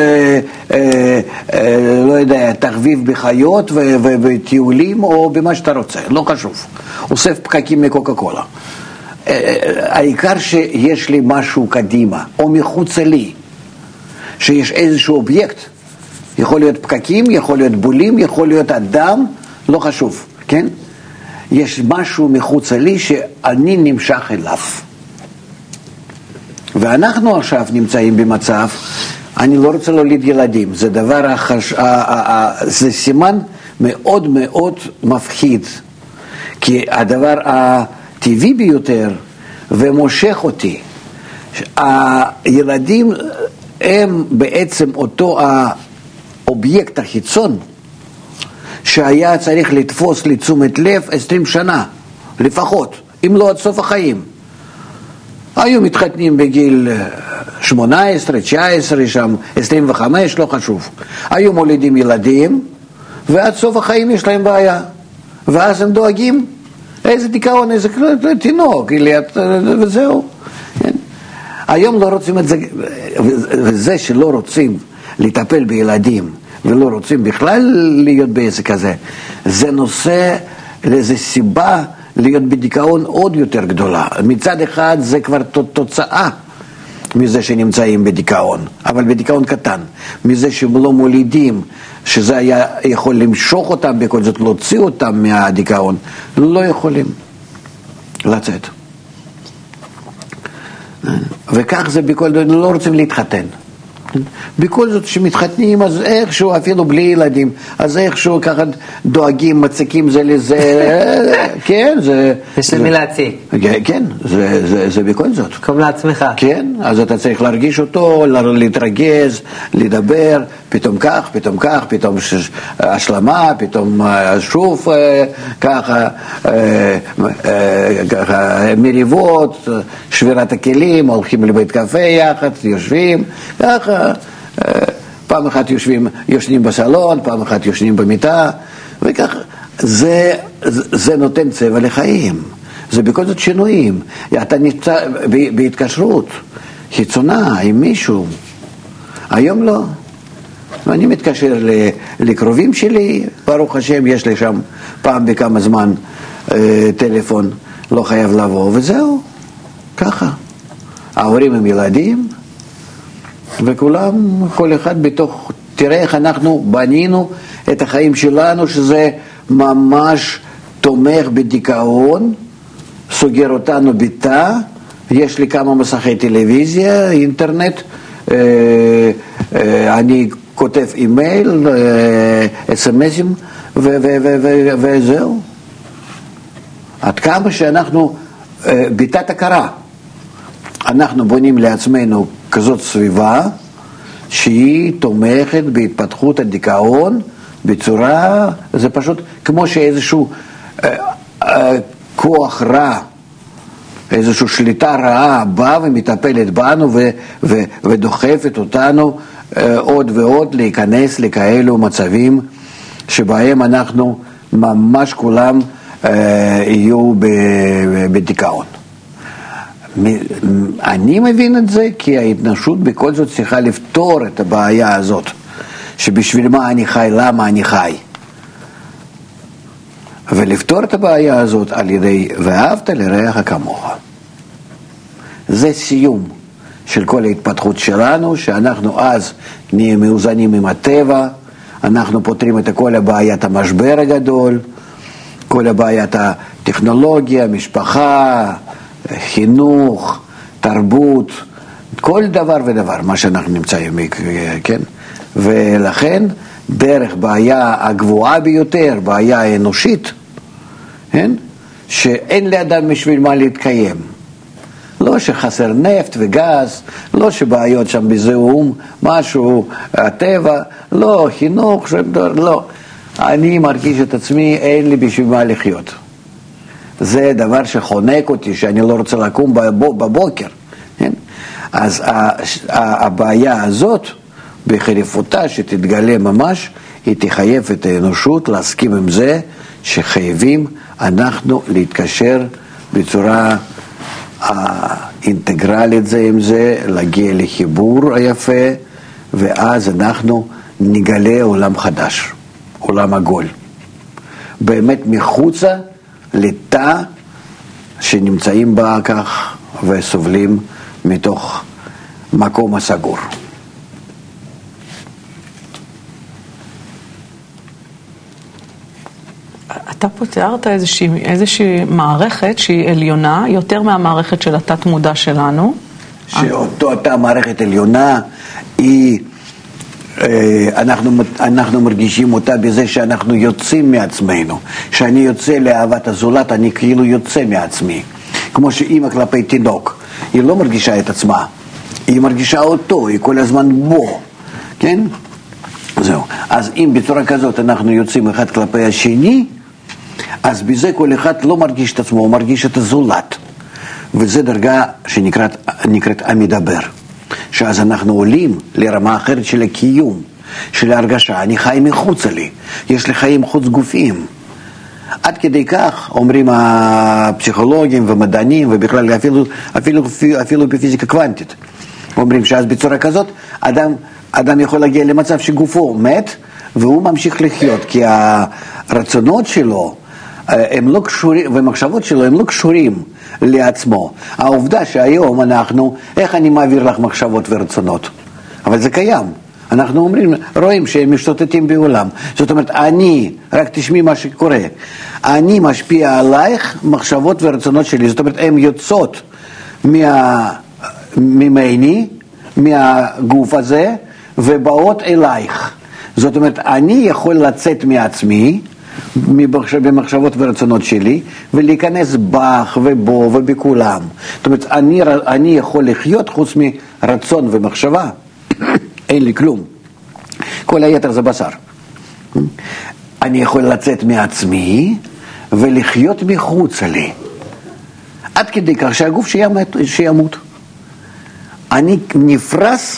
לא יודע, תחביב בחיות וטיולים או במה שאתה רוצה, לא חשוב. אוסף פקקים מקוקה קולה. העיקר שיש לי משהו קדימה, או מחוץ לי, שיש איזשהו אובייקט, יכול להיות פקקים, יכול להיות בולים, יכול להיות אדם, לא חשוב, כן? יש משהו מחוץ לי שאני נמשך אליו. ואנחנו עכשיו נמצאים במצב, אני לא רוצה להוליד ילדים, זה דבר זה סימן מאוד מאוד מפחיד, כי הדבר הטבעי ביותר ומושך אותי, הילדים הם בעצם אותו האובייקט החיצון שהיה צריך לתפוס לתשומת לב 20 שנה לפחות, אם לא עד סוף החיים. היו מתחתנים בגיל 18, 19, שם 25, לא חשוב. היו מולידים ילדים, ועד סוף החיים יש להם בעיה. ואז הם דואגים, איזה דיכאון, איזה תינוק, וזהו. היום לא רוצים את זה, וזה שלא רוצים לטפל בילדים, ולא רוצים בכלל להיות בעסק הזה, זה נושא, זה סיבה, להיות בדיכאון עוד יותר גדולה. מצד אחד זה כבר תוצאה מזה שנמצאים בדיכאון, אבל בדיכאון קטן. מזה שהם לא מולידים, שזה היה יכול למשוך אותם, בכל זאת להוציא אותם מהדיכאון, לא יכולים לצאת. וכך זה בכל זאת, לא רוצים להתחתן. בכל זאת שמתחתנים, אז איכשהו, אפילו בלי ילדים, אז איכשהו ככה דואגים, מציקים זה לזה, כן, זה... יש למי להציק. כן, זה בכל זאת. קום לעצמך. כן, אז אתה צריך להרגיש אותו, להתרגז, לדבר, פתאום כך, פתאום השלמה, פתאום שוב ככה, מריבות, שבירת הכלים, הולכים לבית קפה יחד, יושבים, ככה, פעם אחת יושנים בסלון, פעם אחת יושנים במיטה, וככה, זה נותן צבע לחיים. זה בכל זאת שינויים. אתה נמצא בהתקשרות חיצונה עם מישהו. היום לא. אני מתקשר לקרובים שלי, ברוך השם, יש לי שם פעם בכמה זמן טלפון, לא חייב לבוא, וזהו. ככה. ההורים הם ילדים, וכולם, כל אחד בתוך, תראה איך אנחנו בנינו את החיים שלנו, שזה ממש תומך בדיכאון, סוגר אותנו ביתה, יש לי כמה מסכי טלוויזיה, אינטרנט, אני כותב אימייל, אס-אמסים, וזהו. עד כמה שאנחנו ביתת הכרה, אנחנו בונים לעצמנו כזאת סביבה, שהיא תומכת בהתפתחות הדיכאון בצורה, זה פשוט כמו שאיזשהו כוח רע, איזושהי שליטה רעה באה ומטפלת בנו ודוחפת אותנו עוד ועוד להיכנס לכאלו מצבים שבהם אנחנו ממש כולם יהיו בדיכאון. אני מבין את זה כי ההתנגשות בכל זאת צריכה לפתור את הבעיה הזאת, שבשביל מה אני חי, למה אני חי. ולפתור את הבעיה הזאת על ידי ואהבת לרעך כמוך. זה סיום של כל ההתפתחות שלנו, שאנחנו אז נהיה מאוזנים עם הטבע, אנחנו פותרים את כל הבעיית המשבר הגדול, כל הבעיית הטכנולוגיה, משפחה, חינוך, תרבות, כל דבר ודבר, מה שאנחנו נמצאים, כן? ולכן דרך בעיה הגבוהה ביותר, בעיה האנושית, כן? שאין לאדם בשביל מה להתקיים. לא שחסר נפט וגז, לא שבעיות שם בזיהום, משהו, הטבע, לא, חינוך, לא. אני מרגיש את עצמי, אין לי בשביל מה לחיות. זה דבר שחונק אותי, שאני לא רוצה לקום בבוקר. כן? אז הבעיה הזאת, בחריפותה שתתגלה ממש, היא תחייב את האנושות להסכים עם זה, שחייבים אנחנו להתקשר בצורה אינטגרלית זה עם זה, להגיע לחיבור היפה, ואז אנחנו נגלה עולם חדש, עולם עגול. באמת מחוצה לתא שנמצאים בה כך וסובלים מתוך מקום הסגור. אתה פה תיארת איזושהי מערכת שהיא עליונה, יותר מהמערכת של התת מודע שלנו. שאותה מערכת עליונה היא, אנחנו מרגישים אותה בזה שאנחנו יוצאים מעצמנו. כשאני יוצא לאהבת הזולת, אני כאילו יוצא מעצמי. כמו שאמא כלפי תינוק, היא לא מרגישה את עצמה, היא מרגישה אותו, היא כל הזמן בו, כן? זהו. אז אם בצורה כזאת אנחנו יוצאים אחד כלפי השני, אז בזה כל אחד לא מרגיש את עצמו, הוא מרגיש את הזולת. וזו דרגה שנקראת המדבר. שאז אנחנו עולים לרמה אחרת של הקיום, של ההרגשה. אני חי מחוץ לי, יש לי חיים חוץ גופיים. עד כדי כך אומרים הפסיכולוגים ומדענים, ובכלל אפילו בפיזיקה קוונטית. אומרים שאז בצורה כזאת, אדם יכול להגיע למצב שגופו מת, והוא ממשיך לחיות, כי הרצונות שלו, הם לא קשורים, ומחשבות שלו הם לא קשורים לעצמו. העובדה שהיום אנחנו, איך אני מעביר לך מחשבות ורצונות? אבל זה קיים. אנחנו רואים שהם משתתפים בעולם. זאת אומרת, רק תשמעי מה שקורה. אני משפיע עלייך מחשבות ורצונות שלי. זאת אומרת, הן יוצאות ממני, מהגוף הזה ובאות אלייך. זאת אומרת, אני יכול לצאת מעצמי, במחשבות ורצונות שלי, ולהיכנס בך ובו ובכולם. זאת אומרת, אני יכול לחיות חוץ מרצון ומחשבה. אין לי כלום. כל היתר זה בשר. אני יכול לצאת מעצמי ולחיות מחוץ לי. עד כדי כך שהגוף שימות. אני נפרס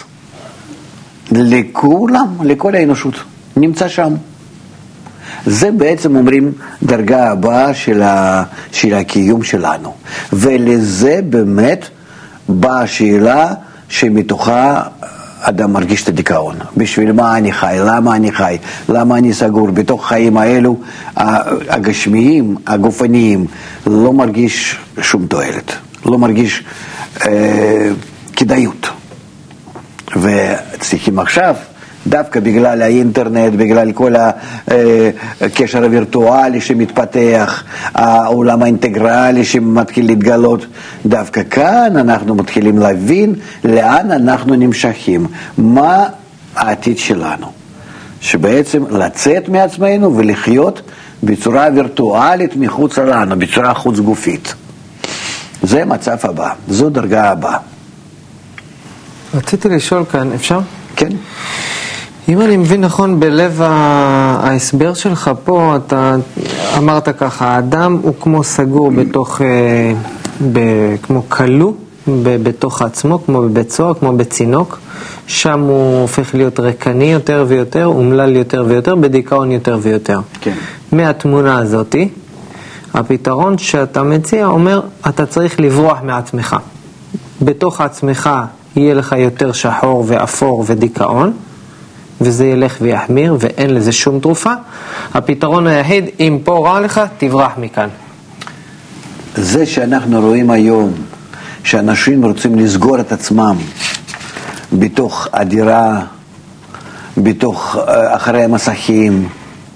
לכולם, לכל האנושות. נמצא שם. זה בעצם אומרים דרגה הבאה של הקיום שלנו. ולזה באמת באה השאלה שמתוכה אדם מרגיש את הדיכאון. בשביל מה אני חי? למה אני חי? למה אני סגור? בתוך חיים האלו הגשמיים, הגופניים, לא מרגיש שום תועלת. לא מרגיש כדאיות. וצריכים עכשיו, דווקא בגלל האינטרנט, בגלל כל הקשר הווירטואלי שמתפתח, העולם האינטגרלי שמתחיל להתגלות, דווקא כאן אנחנו מתחילים להבין לאן אנחנו נמשכים, מה העתיד שלנו, שבעצם לצאת מעצמנו ולחיות בצורה וירטואלית מחוץ לנו, בצורה חוץ גופית. זה מצב הבא, זו דרגה הבאה. רציתי לשאול כאן, אפשר? כן. אם אני מבין נכון, בלב ההסבר שלך פה, אתה אמרת ככה, האדם הוא כמו סגור בתוך, כמו כלוא בתוך עצמו, כמו בבית סוהר, כמו בצינוק, שם הוא הופך להיות ריקני יותר ויותר, אומלל יותר ויותר, בדיכאון יותר ויותר. כן. מהתמונה הזאת, הפתרון שאתה מציע אומר, אתה צריך לברוח מעצמך. בתוך עצמך יהיה לך יותר שחור ואפור ודיכאון, וזה ילך ויחמיר, ואין לזה שום תרופה. הפתרון היחיד, אם פה רע לך, תברח מכאן. זה שאנחנו רואים היום, שאנשים רוצים לסגור את עצמם בתוך הדירה, בתוך אחרי המסכים,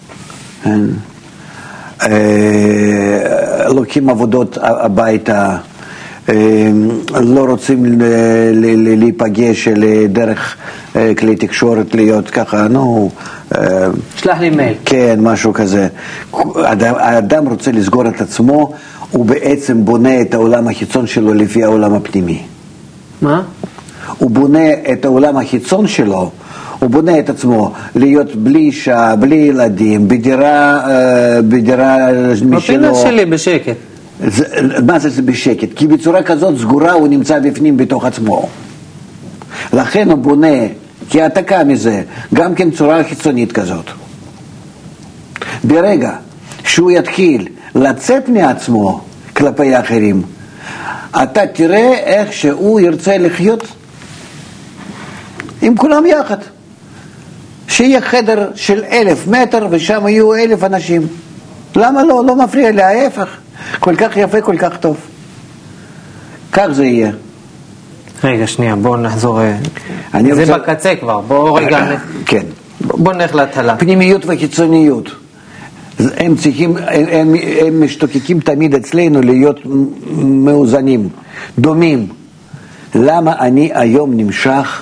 לוקחים עבודות הביתה, לא רוצים להיפגש דרך כלי תקשורת, להיות ככה, שלח לי מייל. כן, משהו כזה. האדם רוצה לסגור את עצמו, הוא בעצם בונה את העולם החיצון שלו לפי העולם הפנימי. מה? הוא בונה את העולם החיצון שלו, הוא בונה את עצמו להיות בלי אישה, בלי ילדים, בדירה משלו. בפינה שלי בשקט. מה זה בשקט? כי בצורה כזאת סגורה הוא נמצא בפנים בתוך עצמו. לכן הוא בונה כהעתקה מזה, גם כן צורה חיצונית כזאת. ברגע שהוא יתחיל לצאת מעצמו כלפי האחרים, אתה תראה איך שהוא ירצה לחיות עם כולם יחד. שיהיה חדר של 1,000 מטר ושם יהיו 1,000 אנשים. למה לא? לא מפריע לי, ההפך. כל כך יפה, כל כך טוב. כך זה יהיה. רגע, שנייה, בואו נחזור. זה רוצה... בקצה כבר, בואו רגע. כן. בואו נלך להתחלה. פנימיות וחיצוניות. הם צריכים, הם משתוקקים תמיד אצלנו להיות מאוזנים, דומים. למה אני היום נמשך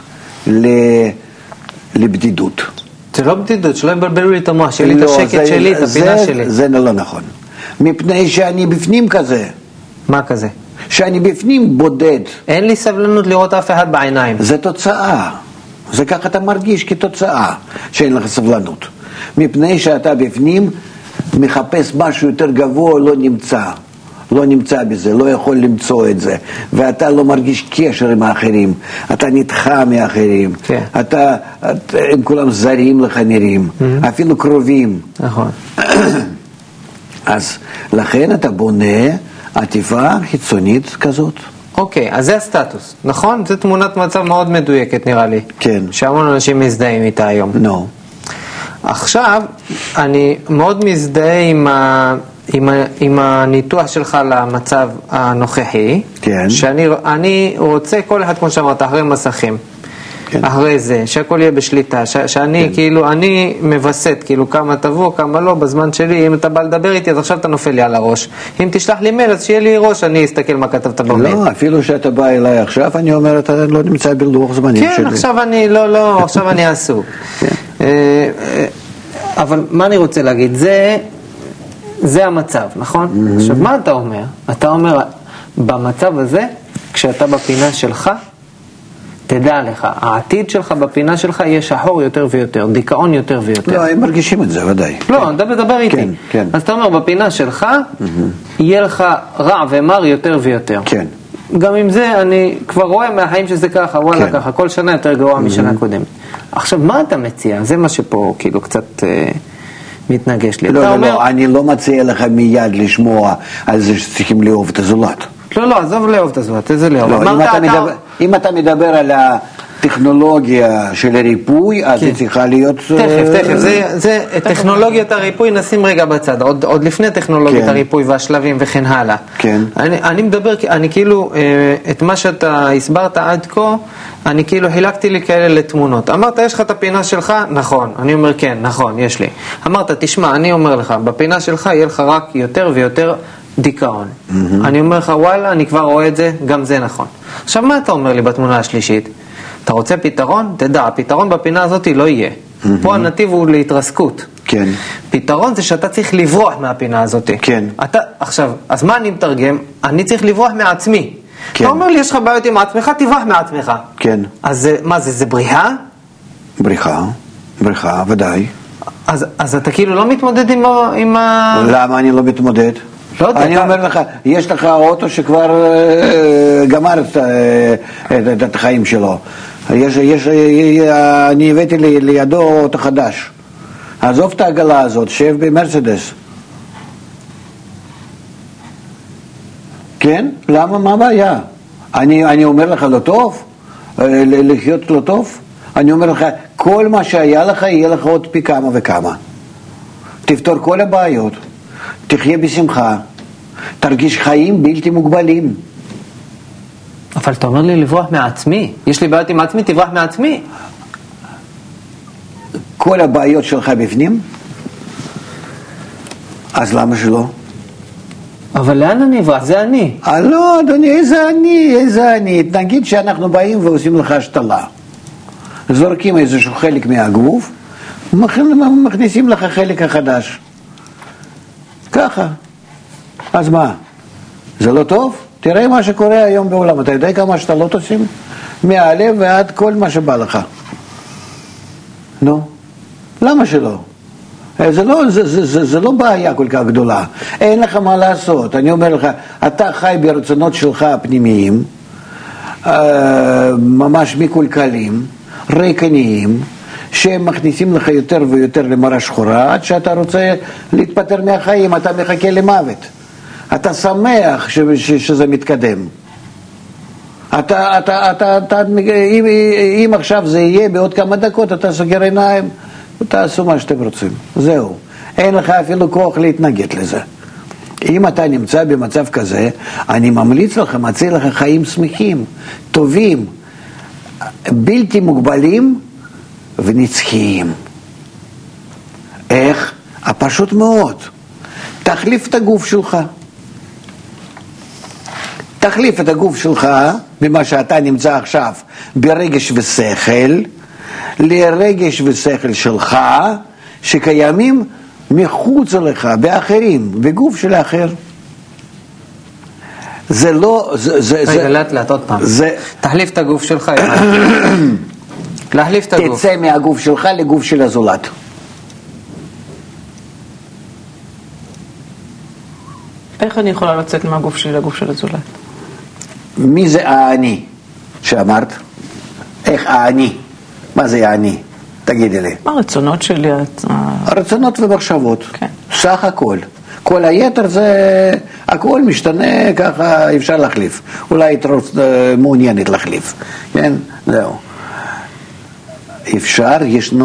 לבדידות? זה לא בדידות, שלא יבלבלו לי את המוח, שיהיה לי את השקט שלי, את הפינה שלי. זה לא נכון. מפני שאני בפנים כזה. מה כזה? שאני בפנים בודד. אין לי סבלנות לראות אף אחד בעיניים. זה תוצאה. זה ככה אתה מרגיש כתוצאה שאין לך סבלנות. מפני שאתה בפנים מחפש משהו יותר גבוה, לא נמצא בזה, לא יכול למצוא את זה, ואתה לא מרגיש קשר עם האחרים, אתה נדחה מאחרים, כן. הם כולם זרים לך נראים, אפילו קרובים. נכון. אז לכן אתה בונה עטיפה חיצונית כזאת. אוקיי, אז זה הסטטוס, נכון? זו תמונת מצב מאוד מדויקת נראה לי. כן. שהמון אנשים מזדהים איתה היום. נו. עכשיו, אני מאוד מזדהה עם הניתוח שלך למצב הנוכחי. כן. שאני רוצה כל אחד, כמו שאמרת, אחרי מסכים. כן. אחרי זה, שהכל יהיה בשליטה, שאני כאילו, אני מבסט, כאילו כמה תבוא, כמה לא, בזמן שלי, אם אתה בא לדבר איתי, אז עכשיו אתה נופל לי על הראש. אם תשלח לי מייל, אז שיהיה לי ראש, אני אסתכל מה כתבת במייל. לא, אפילו שאתה בא אליי עכשיו, אני אומר, אתה לא נמצא בלוח זמנים שלי. כן, עכשיו אני, לא, עכשיו אני עסוק. אבל מה אני רוצה להגיד? זה המצב, נכון? עכשיו, מה אתה אומר? אתה אומר, במצב הזה, כשאתה בפינה שלך, תדע לך, העתיד שלך בפינה שלך יהיה שחור יותר ויותר, דיכאון יותר ויותר. לא, הם מרגישים את זה, ודאי. לא, דבר איתי. כן, כן. אז אתה אומר, בפינה שלך, יהיה לך רע ומר יותר ויותר. כן. גם עם זה, אני כבר רואה מהחיים שזה ככה, וואלה ככה, כל שנה יותר גרוע משנה קודמת. עכשיו, מה אתה מציע? זה מה שפה כאילו קצת מתנגש לי. לא, אני לא מציע לך מיד לשמוע על זה שצריכים לאהוב את הזולת. לא, עזוב לאהוב את הזולת, איזה לאהוב. אם אתה מדבר על הטכנולוגיה של הריפוי, אז היא צריכה להיות... תכף, זה טכנולוגיית הריפוי נשים רגע בצד, עוד לפני טכנולוגיית הריפוי והשלבים וכן הלאה. כן. אני מדבר, אני כאילו, את מה שאתה הסברת עד כה, אני כאילו חילקתי לי כאלה לתמונות. אמרת, יש לך את הפינה שלך? נכון. אני אומר, כן, נכון, יש לי. אמרת, תשמע, אני אומר לך, בפינה שלך יהיה לך רק יותר ויותר דיכאון. אני אומר לך, וואלה, אני כבר רואה את זה, גם זה נכון. עכשיו, מה אתה אומר לי בתמונה השלישית? אתה רוצה פתרון? תדע, הפתרון בפינה הזאת לא יהיה. פה הנתיב הוא להתרסקות. כן. פתרון זה שאתה צריך לברוח מהפינה הזאת. כן. עכשיו, אז מה אני מתרגם? אני צריך לברוח מעצמי. כן. אתה אומר לי, יש לך בעיות עם עצמך, תברח מעצמך. כן. אז מה זה, זה בריחה? בריחה, ודאי. אז אתה כאילו לא מתמודד עם למה אני לא מתמודד? לא יודע, אני אומר לך, יש לך אוטו שכבר גמר את החיים שלו. אני הבאתי לידו אוטו חדש. עזוב את העגלה הזאת, שב במרצדס. כן? למה? מה הבעיה? אני אומר לך לא טוב? לחיות לא טוב? אני אומר לך, כל מה שהיה לך, יהיה לך עוד פי כמה וכמה. תפתור כל הבעיות. תחיה בשמחה, תרגיש חיים בלתי מוגבלים. אבל אתה אומר לי לברוח מעצמי. יש לי בעיות עם עצמי, תברח מעצמי. כל הבעיות שלך בפנים, אז למה שלא? אבל לאן אני אברח? זה אני. לא, אדוני, איזה אני. נגיד שאנחנו באים ועושים לך השתלה. זורקים איזשהו חלק מהגוף, מכניסים לך חלק החדש. ככה. אז מה? זה לא טוב? תראה מה שקורה היום בעולם. אתה יודע כמה השתלות עושים? מהלב ועד כל מה שבא לך. נו, למה שלא? זה לא בעיה כל כך גדולה. אין לך מה לעשות. אני אומר לך, אתה חי ברצונות שלך הפנימיים, ממש מקולקלים, ריקניים, שהם מכניסים לך יותר ויותר למראה שחורה, עד שאתה רוצה להתפטר מהחיים, אתה מחכה למוות. אתה שמח שזה מתקדם. אם עכשיו זה יהיה בעוד כמה דקות, אתה סוגר עיניים, תעשו מה שאתם רוצים. זהו. אין לך אפילו כוח להתנגד לזה. אם אתה נמצא במצב כזה, אני ממליץ לך, מציע לך חיים שמחים, טובים, בלתי מוגבלים ונצחיים. איך? פשוט מאוד. תחליף את הגוף שלך. תחליף את הגוף שלך, במה שאתה נמצא עכשיו, ברגש ושכל, לרגש ושכל שלך, שקיימים מחוץ לך, באחרים, בגוף של האחר. זה לא... רגע, לאט עוד פעם. תחליף את הגוף שלך. להחליף את הגוף. תצא מהגוף שלך לגוף של הזולת. איך אני יכולה לצאת מהגוף שלי לגוף של הזולת? מי זה האני שאמרת? איך האני? מה זה האני? תגידי לי. מה הרצונות שלי? הרצונות ומחשבות. כן. סך הכל. כל היתר זה, הכל משתנה, ככה אפשר להחליף. אולי את מעוניינת להחליף. כן? זהו. אפשר,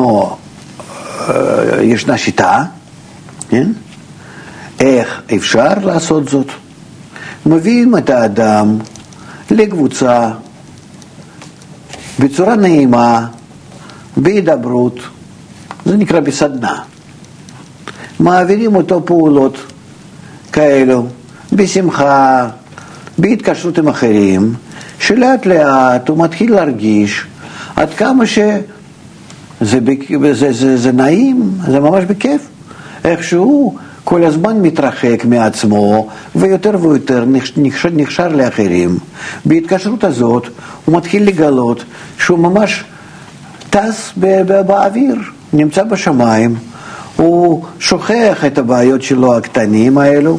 ישנה שיטה, כן? איך אפשר לעשות זאת? מביאים את האדם לקבוצה בצורה נעימה, בהידברות, זה נקרא בסדנה. מעבירים אותו פעולות כאלו, בשמחה, בהתקשרות עם אחרים, שלאט לאט הוא מתחיל להרגיש עד כמה זה נעים, זה ממש בכיף. איכשהו כל הזמן מתרחק מעצמו ויותר ויותר נקשר לאחרים. בהתקשרות הזאת הוא מתחיל לגלות שהוא ממש טס באוויר, נמצא בשמיים, הוא שוכח את הבעיות שלו הקטנים האלו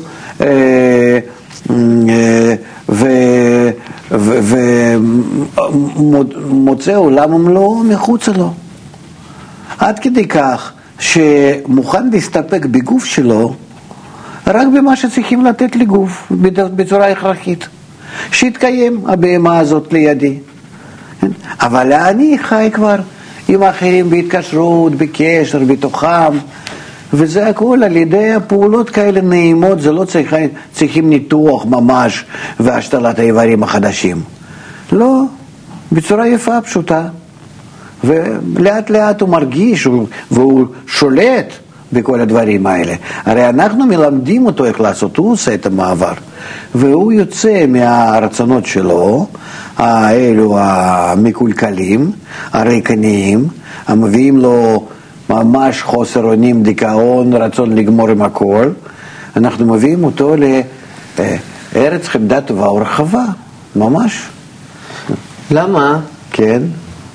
ומוצא עולם ומלואו מחוץ לו. עד כדי כך שמוכן להסתפק בגוף שלו רק במה שצריכים לתת לגוף בצורה הכרחית, שיתקיים הבהמה הזאת לידי. אבל אני חי כבר עם אחרים בהתקשרות, בקשר, בתוכם, וזה הכל על ידי הפעולות כאלה נעימות. זה לא צריכים ניתוח ממש והשתלת האיברים החדשים, לא, בצורה יפה, פשוטה, ולאט לאט הוא מרגיש והוא שולט בכל הדברים האלה. הרי אנחנו מלמדים אותו איך לעשות, הוא עושה את המעבר והוא יוצא מהרצונות שלו האלו המקולקלים, הריקניים, המביאים לו ממש חוסר אונים, דיכאון, רצון לגמור עם הכל. אנחנו מביאים אותו לארץ חמדה טובה ורחבה, ממש. למה? כן.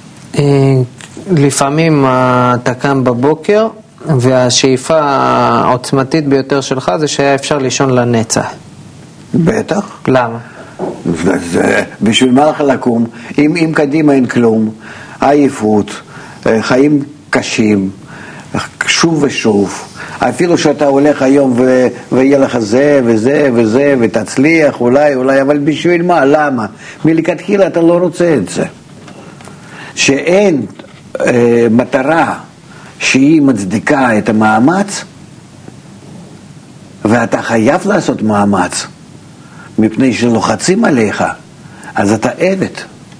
לפעמים אתה קם בבוקר והשאיפה העוצמתית ביותר שלך זה שהיה אפשר לישון לנצח. בטח. למה? בשביל מה לך לקום? אם קדימה אין כלום, עייפות, חיים קשים, שוב ושוב, אפילו שאתה הולך היום ויהיה לך זה וזה וזה ותצליח אולי, אבל בשביל מה? למה? מלכתחילה אתה לא רוצה את זה. שאין מטרה שהיא מצדיקה את המאמץ, ואתה חייב לעשות מאמץ מפני שלוחצים עליך, אז אתה עבד,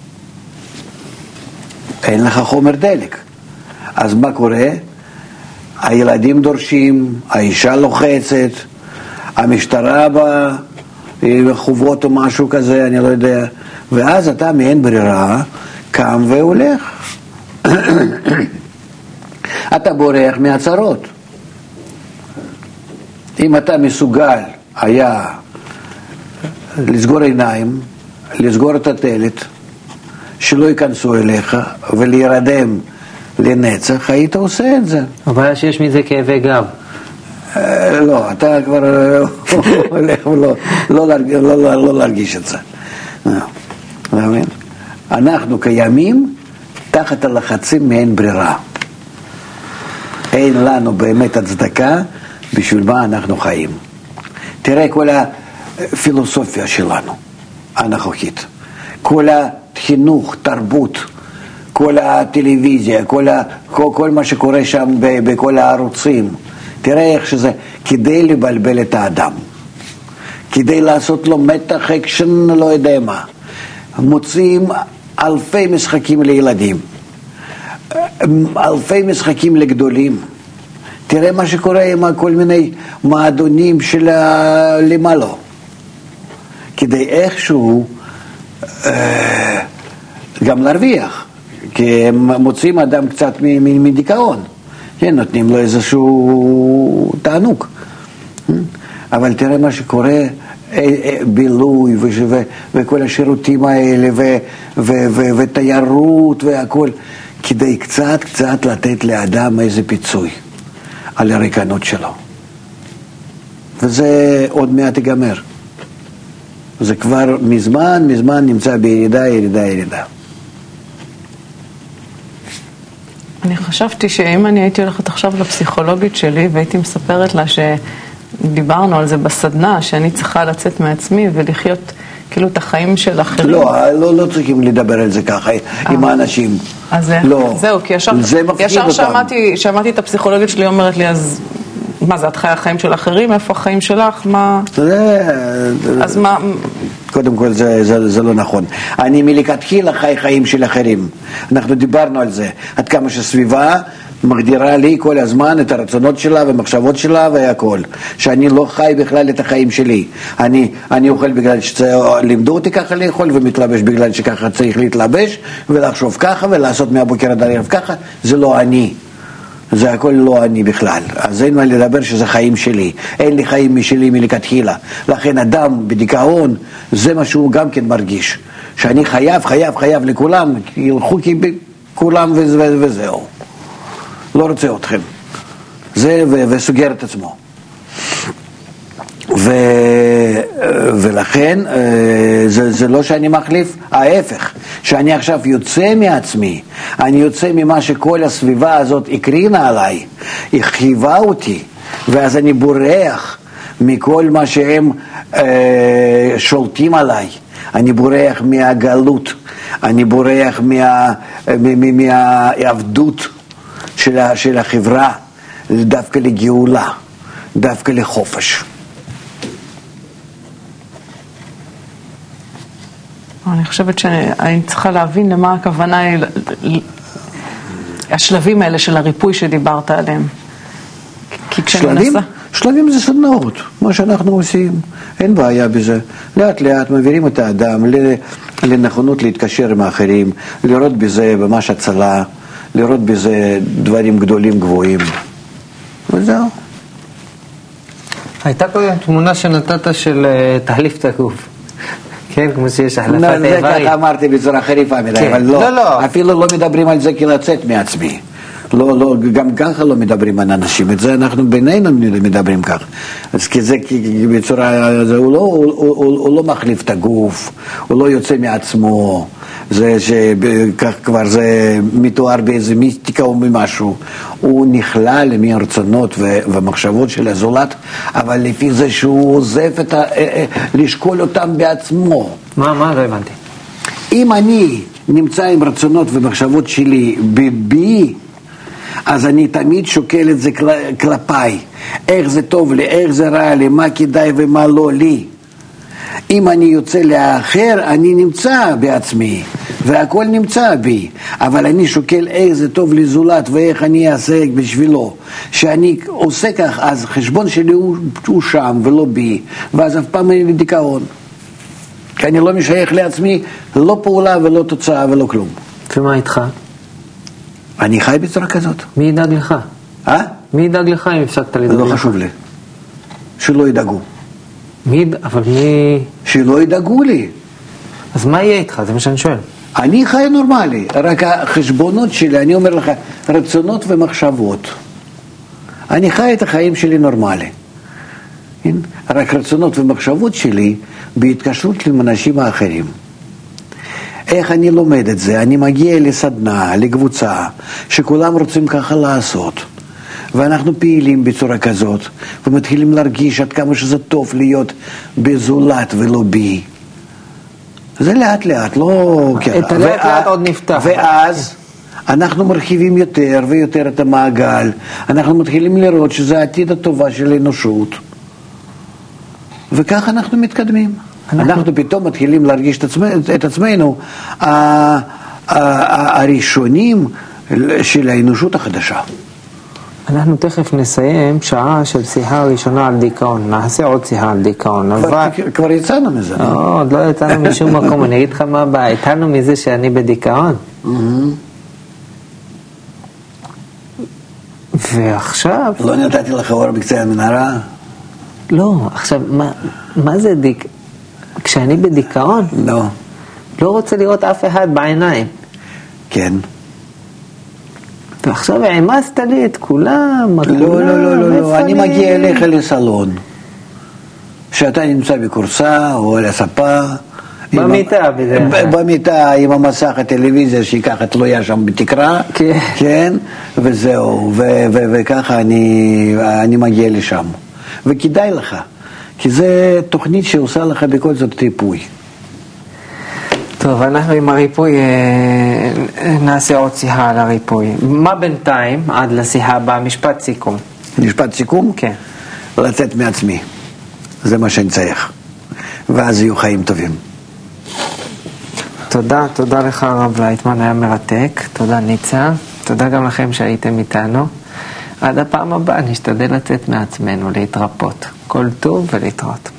אין לך חומר דלק. אז מה קורה? הילדים דורשים, האישה לוחצת, המשטרה בחובות או משהו כזה, אני לא יודע, ואז אתה מאין ברירה קם והולך. אתה בורח מהצרות. אם אתה מסוגל היה לסגור עיניים, לסגור את הדלת, שלא ייכנסו אליך ולהירדם לנצח, היית עושה את זה. הבעיה שיש מזה כאבי גב. לא, אתה כבר הולך לא להרגיש את זה. אנחנו קיימים תחת הלחצים מאין ברירה. אין לנו באמת הצדקה בשביל מה אנחנו חיים. תראה כל הפילוסופיה שלנו הנוכחית, כל החינוך, תרבות, כל הטלוויזיה, כל מה שקורה שם בכל הערוצים. תראה איך שזה כדי לבלבל את האדם, כדי לעשות לו מתח, אקשן, לא יודע מה. מוצאים אלפי משחקים לילדים, אלפי משחקים לגדולים. תראה מה שקורה עם כל מיני מועדונים של למעלה, כדי איכשהו גם להרוויח, כי הם מוצאים אדם קצת מדיכאון, נותנים לו איזשהו תענוג. אבל תראה מה שקורה, בילוי וכל השירותים האלה ותיירות והכל, כדי קצת לתת לאדם איזה פיצוי על הריקנות שלו. וזה עוד מעט ייגמר. זה כבר מזמן נמצא בירידה. אני חשבתי שאם אני הייתי הולכת עכשיו לפסיכולוגית שלי והייתי מספרת לה שדיברנו על זה בסדנה, שאני צריכה לצאת מעצמי ולחיות כאילו את החיים של אחרים. לא צריכים לדבר על זה ככה עם האנשים. אז לא. זהו, כי ישר שמעתי את הפסיכולוגית שלי אומרת לי, אז מה זה, את חיה החיים של אחרים? איפה החיים שלך? מה... אז מה... קודם כל זה לא נכון. אני מלכתחילה חי חיים של אחרים. אנחנו דיברנו על זה. עד כמה שסביבה מגדירה לי כל הזמן את הרצונות שלה ומחשבות שלה והכל. שאני לא חי בכלל את החיים שלי. אני אוכל בגלל שלימדו אותי ככה לאכול, ומתלבש בגלל שככה צריך להתלבש, ולחשוב ככה ולעשות מהבוקר עד הערב ככה. זה לא אני. זה הכל לא אני בכלל. אז אין מה לדבר שזה חיים שלי. אין לי חיים משלי מלכתחילה. לכן אדם בדיכאון, זה מה שהוא גם כן מרגיש. שאני חייב לכולם, ילכו כולם וזהו. לא רוצה אתכם. זה וסוגר את עצמו. ולכן זה לא שאני מחליף, ההפך, שאני עכשיו יוצא מעצמי, אני יוצא ממה שכל הסביבה הזאת הקרינה עליי, היא חייבה אותי, ואז אני בורח מכל מה שהם שולטים עליי, אני בורח מהגלות, אני בורח מהעבדות של החברה, דווקא לגאולה, דווקא לחופש. אני חושבת שאני צריכה להבין למה הכוונה היא, השלבים האלה של הריפוי שדיברת עליהם. כי שלבים זה סדנאות, מה שאנחנו עושים, אין בעיה בזה. לאט לאט מעבירים את האדם לנכונות להתקשר עם האחרים, לראות בזה ממש הצלה, לראות בזה דברים גדולים גבוהים. וזהו. הייתה קודם תמונה שנתת של תחליף את הגוף. כן, כמו שיש החלפת איברים. זה ככה אמרתי בצורה חריפה מדי, אבל לא, אפילו לא מדברים על זה כלצאת מעצמי. גם ככה לא מדברים על אנשים, את זה אנחנו בינינו מדברים כך. אז כי זה בצורה, הוא לא מחליף את הגוף, הוא לא יוצא מעצמו, זה שכך כבר זה מתואר באיזה מיסטיקה או ממשהו, הוא נכלל מהרצונות ומחשבות של הזולת, אבל לפי זה שהוא עוזב לשקול אותם בעצמו. מה? לא הבנתי. אם אני נמצא עם רצונות ומחשבות שלי בי, אז אני תמיד שוקל את זה כלפיי, איך זה טוב לי, איך זה רע לי, מה כדאי ומה לא לי. אם אני יוצא לאחר, אני נמצא בעצמי, והכל נמצא בי, אבל אני שוקל איך זה טוב לי זולת, ואיך אני אעשה בשבילו. שאני עושה כך, אז חשבון שלי הוא שם ולא בי, ואז אף פעם אין לי דיכאון. כי אני לא משייך לעצמי, לא פעולה ולא תוצאה ולא כלום. ומה איתך? אני חי בצורה כזאת. מי ידאג לך? מי ידאג לך אם הפסקת לדאוג? זה לא חשוב לי. שלא ידאגו. אבל מי... שלא ידאגו לי. אז מה יהיה איתך? זה מה שאני שואל. אני חי נורמלי, רק החשבונות שלי, אני אומר לך, רצונות ומחשבות. אני חי את החיים שלי נורמלי. רק רצונות ומחשבות שלי בהתקשרות עם אנשים האחרים. איך אני לומד את זה? אני מגיע לסדנה, לקבוצה, שכולם רוצים ככה לעשות. ואנחנו פעילים בצורה כזאת, ומתחילים להרגיש עד כמה שזה טוב להיות בזולת ולא בי. זה לאט לאט, לא... את הלאט לאט עוד נפתח. ואז אנחנו מרחיבים יותר ויותר את המעגל. אנחנו מתחילים לראות שזה העתיד הטובה של האנושות. וכך אנחנו מתקדמים. אנחנו פתאום מתחילים להרגיש את עצמנו הראשונים של האנושות החדשה. אנחנו תכף נסיים שעה של שיחה ראשונה על דיכאון. נעשה עוד שיחה על דיכאון. כבר יצאנו מזה. עוד לא יצאנו משום מקום. אני אגיד לך מה הבא. יצאנו מזה שאני בדיכאון. ועכשיו... לא נתתי לך אור בקצה המנהרה? לא, עכשיו, מה זה דיכאון? כשאני בדיכאון? לא רוצה לראות אף אחד בעיניים. כן. ועכשיו העמסת לי את כולם. לא, אני מגיע אליך לסלון. שאתה נמצא בקורסה או על הספה. במיטה. במיטה עם המסך הטלוויזיה שהיא ככה תלויה שם בתקרה. כן. וזהו. וככה אני מגיע לשם. וכדאי לך. כי זה תוכנית שעושה לך בכל זאת ריפוי. טוב, אנחנו עם הריפוי נעשה עוד שיחה על הריפוי. מה בינתיים, עד לשיחה הבאה, משפט סיכום. משפט סיכום? כן. לצאת מעצמי. זה מה שאני צריך. ואז יהיו חיים טובים. תודה לך הרב לייטמן, היה מרתק. תודה ניצה. תודה גם לכם שהייתם איתנו. עד הפעם הבאה נשתדל לצאת מעצמנו, להתרפות. כל טוב ולהתראות.